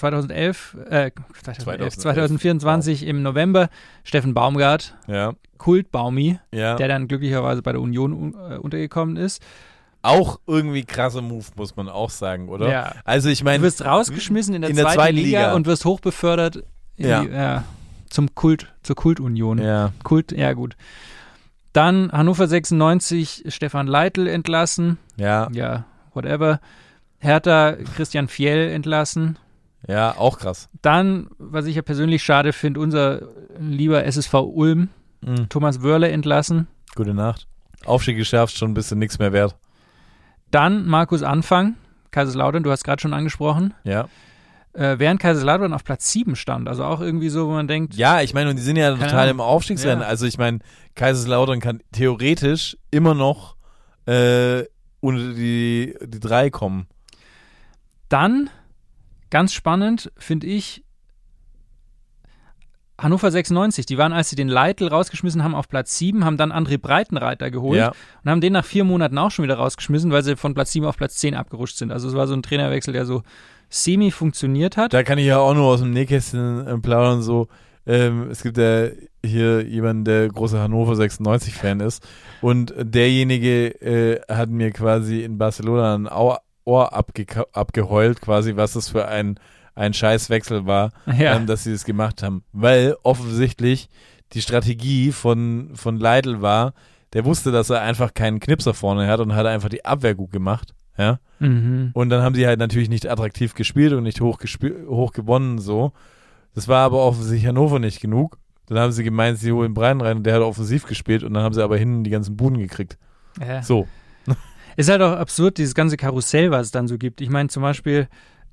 2024 im November. Steffen Baumgart, Ja, Kultbaumi, ja. der dann glücklicherweise bei der Union untergekommen ist. Auch irgendwie krasser Move, muss man auch sagen, oder? Ja. Also ich Du meine, wirst rausgeschmissen in der, in der zweiten zweiten Liga Liga und wirst hochbefördert zur Kultunion. ja, Ja gut. Dann Hannover 96, Stefan Leitl entlassen. ja, Ja, whatever. Hertha, Christian Fjell entlassen. ja, auch krass. Dann, was ich ja persönlich schade finde, unser lieber SSV Ulm, Thomas Wörle entlassen. Gute Nacht. Aufstieg geschafft, schon ein bisschen nichts mehr wert. Dann Markus Anfang, Kaiserslautern, du hast gerade schon angesprochen. Ja. Während Kaiserslautern auf Platz 7 stand. Also auch irgendwie so, wo man denkt, Ja, ich meine, und die sind ja total Ahnung. im Aufstiegsrennen. Ja. Also ich meine, Kaiserslautern kann theoretisch immer noch unter die 3 kommen. Dann, ganz spannend, finde ich, Hannover 96, die waren, als sie den Leitl rausgeschmissen haben, auf Platz 7, haben dann André Breitenreiter geholt und haben den nach 4 Monaten auch schon wieder rausgeschmissen, weil sie von Platz 7 auf Platz 10 abgerutscht sind. Also es war so ein Trainerwechsel, der so semi funktioniert hat. Da kann ich ja auch nur aus dem Nähkästchen plaudern, so. Es gibt ja hier jemanden, der großer Hannover 96-Fan ist und derjenige hat mir quasi in Barcelona ein Ohr abgeheult, quasi, was das für ein Scheißwechsel war, dass sie das gemacht haben. Weil offensichtlich die Strategie von Leitl war, der wusste, dass er einfach keinen Knipser vorne hat und hat einfach die Abwehr gut gemacht. Ja? Und dann haben sie halt natürlich nicht attraktiv gespielt und nicht hoch gewonnen, so. Das war aber offensichtlich Hannover nicht genug. Dann haben sie gemeint, sie holen Breiten rein und der hat offensiv gespielt und dann haben sie aber hinten die ganzen Buden gekriegt. Ja. So. Ist halt auch absurd, dieses ganze Karussell, was es dann so gibt. Ich meine zum Beispiel,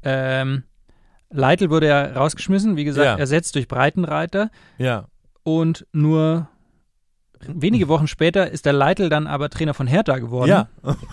Leitl wurde ja rausgeschmissen, wie gesagt, ersetzt durch Breitenreiter. Ja. Und nur wenige Wochen später ist der Leitl dann aber Trainer von Hertha geworden. Ja.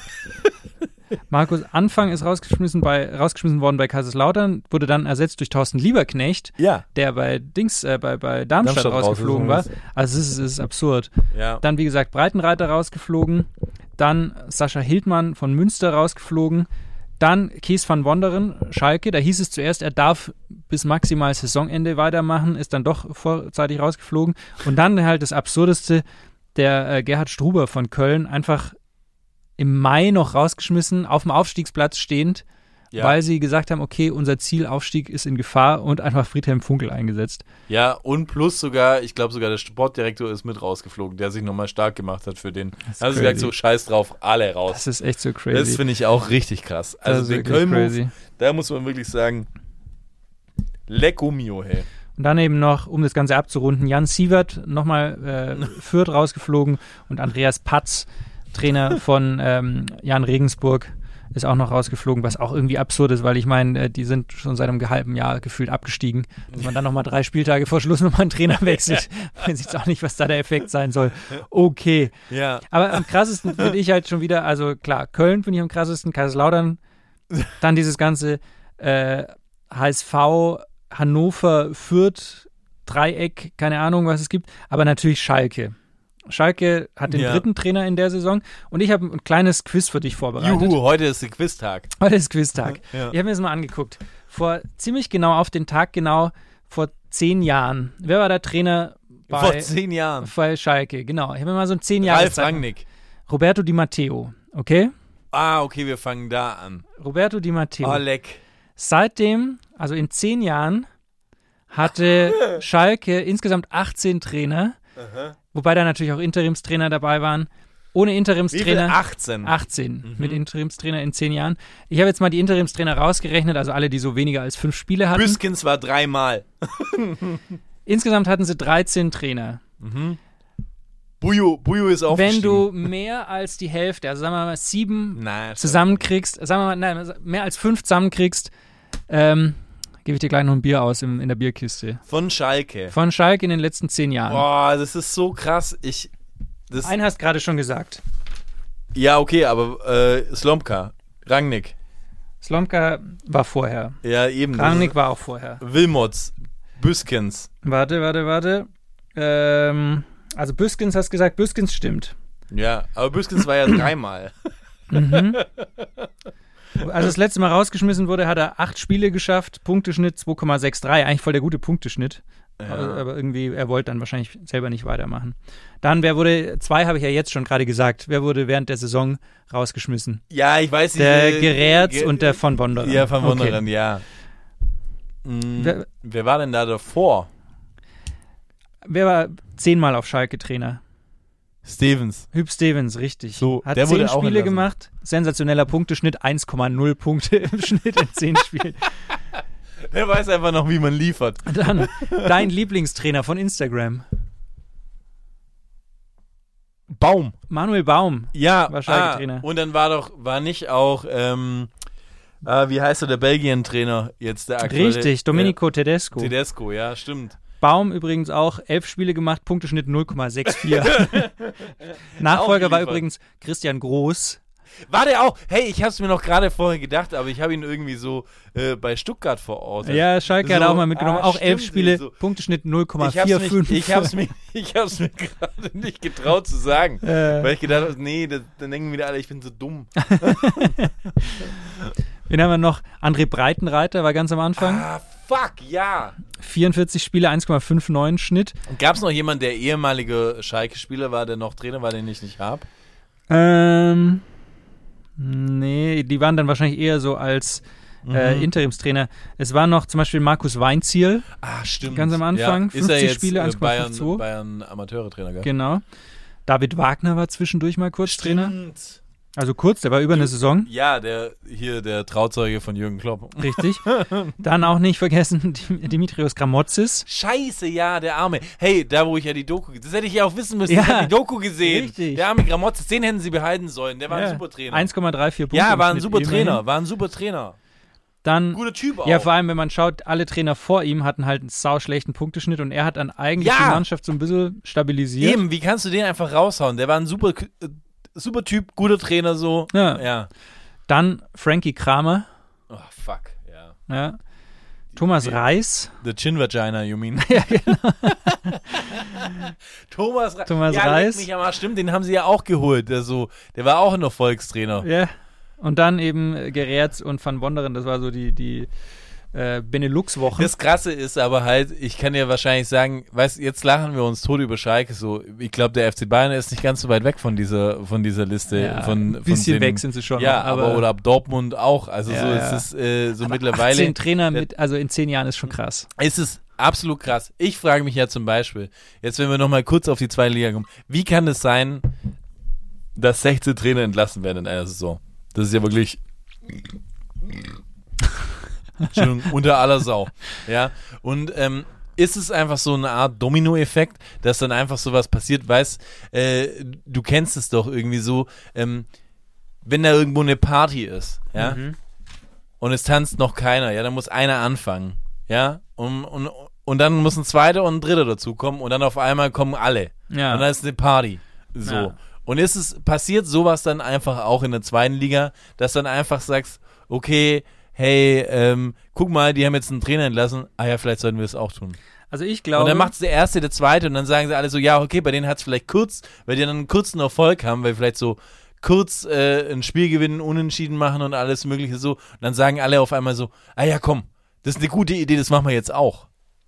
Markus Anfang ist rausgeschmissen worden bei Kaiserslautern, wurde dann ersetzt durch Thorsten Lieberknecht, der bei Darmstadt rausgeflogen war. Also es ist absurd. Ja. Dann, wie gesagt, Breitenreiter rausgeflogen, dann Sascha Hildmann von Münster rausgeflogen, dann Kees van Wonderen, Schalke, da hieß es zuerst, er darf bis maximal Saisonende weitermachen, ist dann doch vorzeitig rausgeflogen. Und dann halt das Absurdeste, der Gerhard Struber von Köln, einfach im Mai noch rausgeschmissen, auf dem Aufstiegsplatz stehend, weil sie gesagt haben, okay, unser Zielaufstieg ist in Gefahr und einfach Friedhelm Funkel eingesetzt. Ja, und plus sogar, ich glaube sogar der Sportdirektor ist mit rausgeflogen, der sich nochmal stark gemacht hat für den. Also gesagt, so scheiß drauf, alle raus. Das ist echt so crazy. Das finde ich auch richtig krass. Also den Köln-Move, da muss man wirklich sagen, lecco mio, hey. Und dann eben noch, um das Ganze abzurunden, Jan Sievert nochmal Fürth rausgeflogen und Andreas Patz, Trainer von Jan Regensburg, ist auch noch rausgeflogen, was auch irgendwie absurd ist, weil ich meine, die sind schon seit einem halben Jahr gefühlt abgestiegen. Dass man dann nochmal 3 Spieltage vor Schluss nochmal einen Trainer wechselt, weiß ich jetzt auch nicht, was da der Effekt sein soll. Okay. Ja. Aber am krassesten finde ich halt schon wieder, also klar, Köln finde ich am krassesten, Kaiserslautern, dann dieses ganze HSV, Hannover, Fürth, Dreieck, keine Ahnung, was es gibt, aber natürlich Schalke. Schalke hat den 3. Trainer in der Saison und ich habe ein kleines Quiz für dich vorbereitet. Juhu, heute ist der Quiztag. Heute ist Quiztag. Ja. Ich habe mir das mal angeguckt. Ziemlich genau auf den Tag genau, vor 10 Jahren. Wer war der Trainer vor 10 Jahren? Bei Schalke, genau. Ich habe mir mal so ein 10 Jahre Ralf Rangnick. Roberto Di Matteo, okay? Okay, wir fangen da an. Roberto Di Matteo. Oh, leck. Seitdem, also in 10 Jahren, hatte Schalke insgesamt 18 Trainer. Wobei da natürlich auch Interimstrainer dabei waren. Ohne Interimstrainer. Wie viel? 18 mit Interimstrainer in 10 Jahren. Ich habe jetzt mal die Interimstrainer rausgerechnet, also alle, die so weniger als 5 Spiele hatten. Büskens war 3-mal. Insgesamt hatten sie 13 Trainer. Buju ist auch Wenn du mehr als die Hälfte, also sagen wir mal 7 zusammenkriegst, mehr als 5 zusammenkriegst, gebe ich dir gleich noch ein Bier aus in der Bierkiste. Von Schalke. Von Schalke in den letzten 10 Jahren. Boah, das ist so krass. Einen hast du gerade schon gesagt. Ja, okay, aber Slomka, Rangnick. Slomka war vorher. Ja, eben. Rangnick war auch vorher. Wilmots, Büskens. Warte. Also Büskens hast gesagt, Büskens stimmt. Ja, aber Büskens war ja 3-mal. Als das letzte Mal rausgeschmissen wurde, hat er 8 Spiele geschafft, Punkteschnitt 2,63, eigentlich voll der gute Punkteschnitt. Ja. Aber irgendwie, er wollte dann wahrscheinlich selber nicht weitermachen. Dann, 2 habe ich ja jetzt schon gerade gesagt, wer wurde während der Saison rausgeschmissen? Ja, ich weiß nicht. Der Gerätz und der von Wonderen. Ja, von Wonderen, ja. Wer war denn da davor? Wer war 10-mal auf Schalke Trainer? Stevens. Hüb Stevens, richtig. So, hat der 10 wurde auch Spiele entlassen. gemacht, sensationeller Punkteschnitt, 1,0 Punkte im Schnitt in 10 Spielen. Der weiß einfach noch, wie man liefert. Dann dein Lieblingstrainer von Instagram. Baum. Manuel Baum. Ja, war Schalke-Trainer. Und dann war nicht auch, wie heißt der Belgien-Trainer jetzt, der aktuelle? Richtig, Domenico Tedesco. Tedesco, ja, stimmt. Baum übrigens auch 11 Spiele gemacht, Punkteschnitt 0,64. Nachfolger war übrigens Christian Groß. War der auch? Hey, ich hab's mir noch gerade vorher gedacht, aber ich habe ihn irgendwie so bei Stuttgart verortet. Ja, Schalke hat So, auch mal mitgenommen. Auch 11 stimmt, Spiele, so. Punkteschnitt Ich hab's 0,45. mir gerade nicht getraut zu sagen, weil ich gedacht habe, nee, dann denken wieder alle, ich bin so dumm. Wen haben wir noch? André Breitenreiter war ganz am Anfang. Ah, fuck, ja. 44 Spiele, 1,59 Schnitt. Gab es noch jemanden, der ehemalige Schalke-Spieler war, der noch Trainer war, den ich nicht habe? Nee, die waren dann wahrscheinlich eher so als Interimstrainer. Es war noch zum Beispiel Markus Weinzierl. Ah, stimmt. Ganz am Anfang, Ja. Ist er 50 jetzt Spiele, 1,52. Bayern Amateure-Trainer, gell? Genau. David Wagner war zwischendurch mal kurz Trainer. Stimmt. Also kurz, der war über eine Saison. Ja, der Trauzeuge von Jürgen Klopp. Richtig. Dann auch nicht vergessen Dimitrios Gramotzis. Scheiße, ja, der Arme. Hey, da wo ich ja die Doku, das hätte ich ja auch wissen müssen. Ja, ich habe die Doku gesehen. richtig. Der arme Gramotzes, den hätten sie behalten sollen. Der war ein super Trainer. 1,34 Punkte. Ja, im war ein Schnitt super immerhin. Trainer. Dann, Guter Typ auch. ja, vor allem, wenn man schaut, alle Trainer vor ihm hatten halt einen sauschlechten Punkteschnitt und er hat dann eigentlich Ja. die Mannschaft so ein bisschen stabilisiert. Eben, wie kannst du den einfach raushauen? Der war ein super Typ, guter Trainer so. Ja. Dann Frankie Kramer, Oh, fuck, ja. ja. Thomas Reis. The Chin Vagina, you mean? Ja, genau. Thomas Thomas ja, Reis. leck mich am Arsch. Stimmt, den haben sie ja auch geholt. Der war auch ein Erfolgstrainer. Ja. Und dann eben Gerätz und Van Wonderen, das war so die Benelux-Wochen. Das Krasse ist aber halt, ich kann dir wahrscheinlich sagen, weißt, jetzt lachen wir uns tot über Schalke, so, ich glaube, der FC Bayern ist nicht ganz so weit weg von dieser Liste. Ja, von ein bisschen den, weg sind sie schon. Ja, noch, aber oder ab Dortmund auch. Also Ja, so, ja. es ist so aber mittlerweile. 18 Trainer also in 10 Jahren ist schon krass. Es ist absolut krass. Ich frage mich ja zum Beispiel, jetzt wenn wir nochmal kurz auf die zweite Liga kommen, wie kann es sein, dass 16 Trainer entlassen werden in einer Saison? Das ist ja wirklich Entschuldigung, unter aller Sau. Ja, und ist es einfach so eine Art Dominoeffekt, dass dann einfach sowas passiert, weißt, du kennst es doch irgendwie so, wenn da irgendwo eine Party ist, ja, und es tanzt noch keiner, ja, dann muss einer anfangen, ja, und dann muss ein zweiter und ein dritter dazukommen und dann auf einmal kommen alle. Ja. Und dann ist eine Party. So. Ja. Und passiert sowas dann einfach auch in der zweiten Liga, dass dann einfach sagst, okay, hey, guck mal, die haben jetzt einen Trainer entlassen, ja, vielleicht sollten wir es auch tun. Also ich glaube. Und dann macht es der Erste, der Zweite und dann sagen sie alle so, ja, okay, bei denen hat es vielleicht kurz, weil die dann einen kurzen Erfolg haben, weil vielleicht so kurz ein Spiel gewinnen, unentschieden machen und alles mögliche so. Und dann sagen alle auf einmal so, ja, komm, das ist eine gute Idee, das machen wir jetzt auch.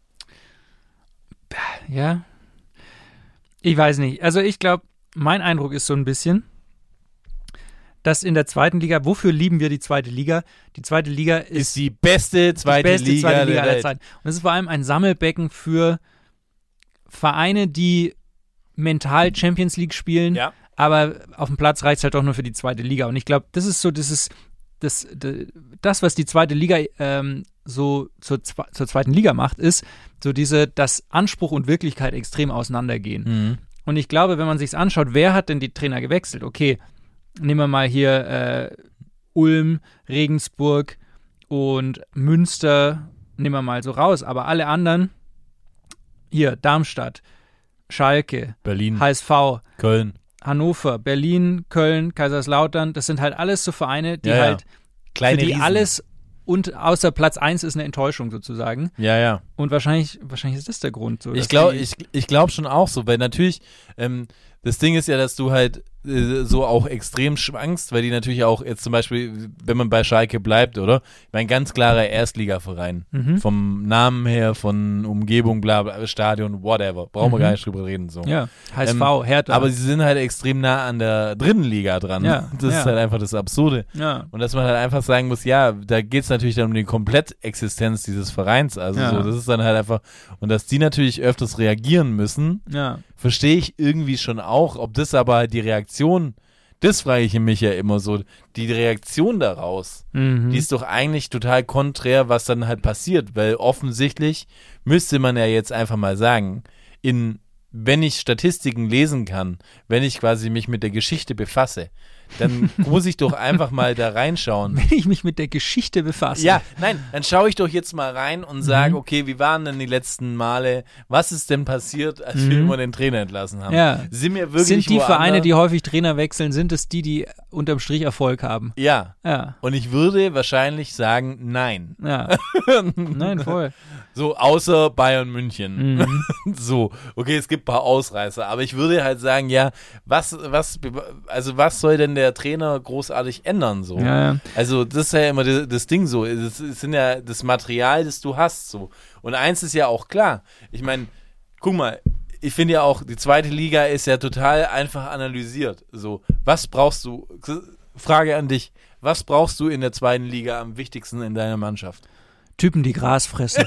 Ja. Ich weiß nicht. Also ich glaube, mein Eindruck ist so ein bisschen, dass in der zweiten Liga, wofür lieben wir die zweite Liga? Die zweite Liga ist die beste zweite Liga aller der Welt. Zeiten. Und es ist vor allem ein Sammelbecken für Vereine, die mental Champions League spielen, Ja. aber auf dem Platz reicht es halt auch nur für die zweite Liga. Und ich glaube, das ist so, das, was die zweite Liga so zur zweiten Liga macht, ist so dass Anspruch und Wirklichkeit extrem auseinandergehen. Mhm. Und ich glaube, wenn man sich's anschaut, wer hat denn die Trainer gewechselt? Okay, nehmen wir mal hier Ulm, Regensburg und Münster, nehmen wir mal so raus. Aber alle anderen, hier Darmstadt, Schalke, Berlin, HSV, Köln, Hannover, Berlin, Köln, Kaiserslautern, das sind halt alles so Vereine, die Ja, ja. halt kleine für die Riesen. alles und außer Platz 1 ist eine Enttäuschung sozusagen. Ja, ja. Und wahrscheinlich ist das der Grund. So, Ich dass glaube die- ich glaub schon auch so, weil natürlich, das Ding ist ja, dass du halt so auch extrem schwankst, weil die natürlich auch jetzt zum Beispiel, wenn man bei Schalke bleibt, oder? Ich meine, ganz klarer Erstligaverein. Vom Namen her, von Umgebung, bla bla, Stadion, whatever. Brauchen wir gar nicht drüber reden. So. Ja, HSV, Hertha. Aber sie sind halt extrem nah an der dritten Liga dran. Ja, Das ja. ist halt einfach das Absurde. ja. Und dass man halt einfach sagen muss, ja, da geht es natürlich dann um die Komplettexistenz dieses Vereins. Also Ja. so, das ist dann halt einfach, und dass die natürlich öfters reagieren müssen, Ja. verstehe ich irgendwie schon auch. Ob das aber halt die Reaktion, das frage ich mich ja immer so, die Reaktion daraus, die ist doch eigentlich total konträr, was dann halt passiert, weil offensichtlich müsste man ja jetzt einfach mal sagen, in wenn ich Statistiken lesen kann, wenn ich quasi mich mit der Geschichte befasse, dann muss ich doch einfach mal da reinschauen. Wenn ich mich mit der Geschichte befasse. Ja, nein, dann schaue ich doch jetzt mal rein und sage, okay, wie waren denn die letzten Male? Was ist denn passiert, als wir immer den Trainer entlassen haben? Ja. Sind wir wirklich Sind die Vereine, woanders? die häufig Trainer wechseln, sind es die unterm Strich Erfolg haben? Ja. Ja. Und ich würde wahrscheinlich sagen, nein. Ja. Nein, voll. So, außer Bayern München. So, okay, es gibt ein paar Ausreißer, aber ich würde halt sagen, ja, was soll denn der Trainer großartig ändern, so? Ja. Also, das ist ja immer das Ding so, es sind ja das Material, das du hast, so. Und eins ist ja auch klar, ich meine, guck mal, ich finde ja auch, die zweite Liga ist ja total einfach analysiert, so. Was brauchst du, Frage an dich, was brauchst du in der zweiten Liga am wichtigsten in deiner Mannschaft? Typen, die Gras fressen.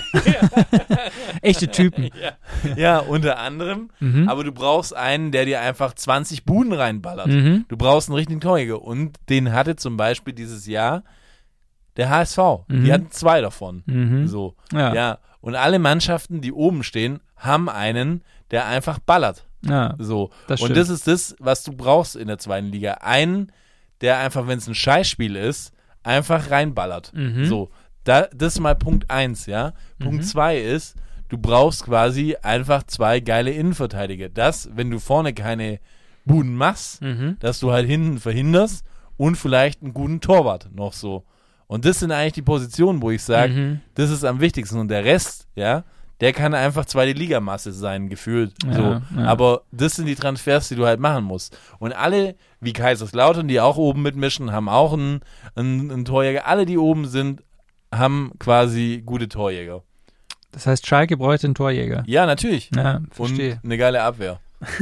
Echte Typen. Ja, unter anderem. Aber du brauchst einen, der dir einfach 20 Buden reinballert. Du brauchst einen richtigen Torjäger. Und den hatte zum Beispiel dieses Jahr der HSV. Die hatten 2 davon. So. Ja. Und alle Mannschaften, die oben stehen, haben einen, der einfach ballert. Ja, So. das Und stimmt. das ist das, was du brauchst in der zweiten Liga. Einen, der einfach, wenn es ein Scheißspiel ist, einfach reinballert. So. Das ist mal Punkt 1, ja. Punkt 2 ist, du brauchst quasi einfach 2 geile Innenverteidiger. Das, wenn du vorne keine Buden machst, dass du halt hinten verhinderst und vielleicht einen guten Torwart noch so. Und das sind eigentlich die Positionen, wo ich sage, das ist am wichtigsten. Und der Rest, ja, der kann einfach zweite Ligamasse sein, gefühlt. Ja. Aber das sind die Transfers, die du halt machen musst. Und alle, wie Kaiserslautern, die auch oben mitmischen, haben auch einen Torjäger. Alle, die oben sind, haben quasi gute Torjäger. Das heißt, Schalke bräuchte einen Torjäger. Ja, natürlich. Ja, verstehe. Und eine geile Abwehr.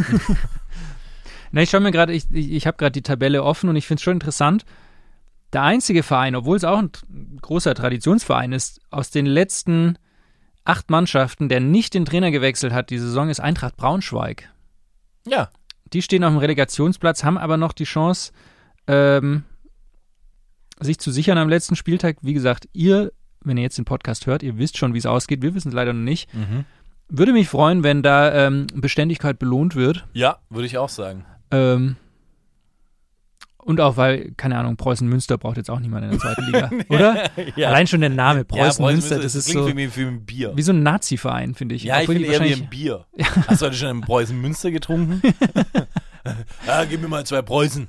Na, ich schaue mir gerade, ich habe gerade die Tabelle offen und ich finde es schon interessant. Der einzige Verein, obwohl es auch ein großer Traditionsverein ist, aus den letzten 8 Mannschaften, der nicht den Trainer gewechselt hat, die Saison ist Eintracht Braunschweig. Ja. Die stehen auf dem Relegationsplatz, haben aber noch die Chance, sich zu sichern am letzten Spieltag. Wie gesagt, ihr, wenn ihr jetzt den Podcast hört, ihr wisst schon, wie es ausgeht. Wir wissen es leider noch nicht. Würde mich freuen, wenn da Beständigkeit belohnt wird. Ja, würde ich auch sagen. Und auch, weil, keine Ahnung, Preußen-Münster braucht jetzt auch niemand in der zweiten Liga, oder? Ja. Allein schon der Name Preußen-Münster, das ist klingt so für mich wie ein Bier. wie so ein Nazi-Verein, finde ich. Ja, ich Obwohl finde die eher wie wahrscheinlich- ein Bier. Hast du heute schon einen Preußen-Münster getrunken? Ja, gib mir mal 2 Preußen.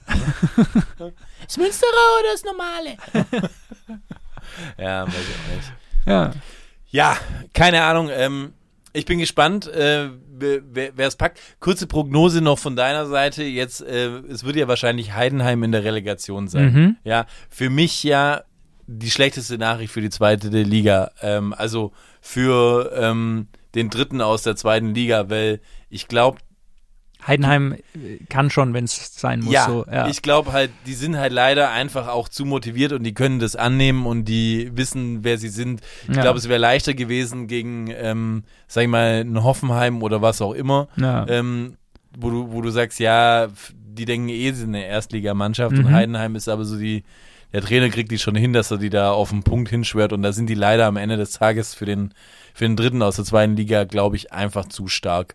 Das Münsterer oder das Normale? Ja, weiß ich auch nicht. Ja. Ja, keine Ahnung. Ich bin gespannt, wer es packt. Kurze Prognose noch von deiner Seite. Jetzt, es wird ja wahrscheinlich Heidenheim in der Relegation sein. Ja, für mich ja die schlechteste Nachricht für die zweite Liga. Also für den Dritten aus der zweiten Liga, weil ich glaube, Heidenheim kann schon, wenn es sein muss. ja, So, ja. ich glaube halt, die sind halt leider einfach auch zu motiviert und die können das annehmen und die wissen, wer sie sind. Ich Ja. glaube, es wäre leichter gewesen gegen, sag ich mal, ein Hoffenheim oder was auch immer, Ja. wo du sagst, ja, die denken sie sind eine Erstligamannschaft und Heidenheim ist aber so der Trainer kriegt die schon hin, dass er die da auf den Punkt hinschwört und da sind die leider am Ende des Tages für den Dritten aus der zweiten Liga, glaube ich, einfach zu stark.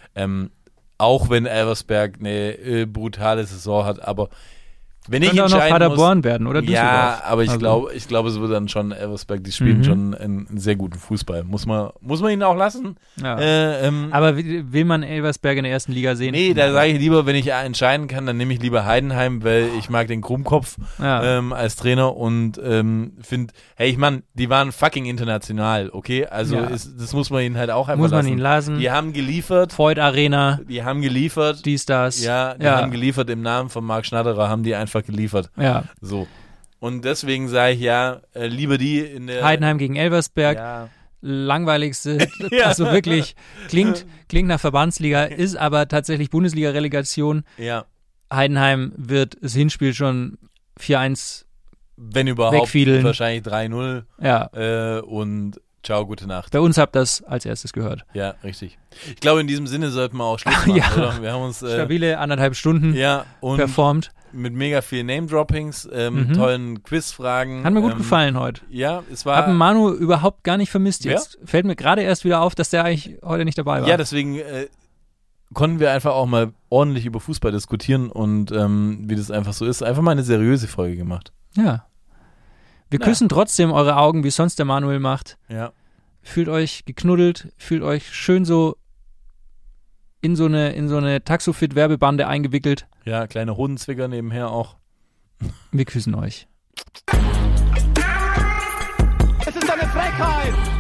Auch wenn Elversberg eine brutale Saison hat, aber wenn ich Könnte auch noch entscheiden Paderborn muss, werden oder ja, Düsseldorf. aber ich Also- glaube, es wird dann schon Elversberg, die spielen schon einen sehr guten Fußball. Muss man ihnen auch lassen. Ja. Aber Aber will man Elversberg in der ersten Liga sehen? nee, da sage ich lieber, wenn ich entscheiden kann, dann nehme ich lieber Heidenheim, weil ich mag den Krummkopf Ja. als Trainer und finde, hey, ich meine, die waren fucking international, okay? Also Ja. das muss man ihnen halt auch einfach Muss man lassen. ihnen lassen. Die haben geliefert, Voigt Arena, die haben geliefert. dies, das. Ja, die haben geliefert im Namen von Marc Schnatterer, haben die einfach geliefert. Ja. So. Und deswegen sage ich ja, lieber die in der Heidenheim gegen Elversberg, Ja, langweiligste, also wirklich klingt nach Verbandsliga, ist aber tatsächlich Bundesliga-Relegation. ja. Heidenheim wird das Hinspiel schon 4-1, Wenn überhaupt, Wegfiedeln. wahrscheinlich 3-0 ja. Und ciao, gute Nacht. Bei uns habt ihr das als erstes gehört. Ja, richtig. Ich glaube, in diesem Sinne sollten wir auch Schluss machen, Ja. oder? Wir haben uns Stabile 1,5 Stunden ja, und performt. mit mega viel Name-Droppings, tollen Quizfragen. Hat mir gut gefallen heute. Ja, es war... Hab Manu überhaupt gar nicht vermisst jetzt. Fällt mir gerade erst wieder auf, dass der eigentlich heute nicht dabei war. Ja, deswegen konnten wir einfach auch mal ordentlich über Fußball diskutieren und wie das einfach so ist. Einfach mal eine seriöse Folge gemacht. Ja. Wir küssen trotzdem eure Augen, wie sonst der Manuel macht. Ja. Fühlt euch geknuddelt, fühlt euch schön so in so eine Taxofit-Werbebande eingewickelt. Ja, kleine Hodenzwicker nebenher auch. Wir küssen euch. Es ist eine Frechheit!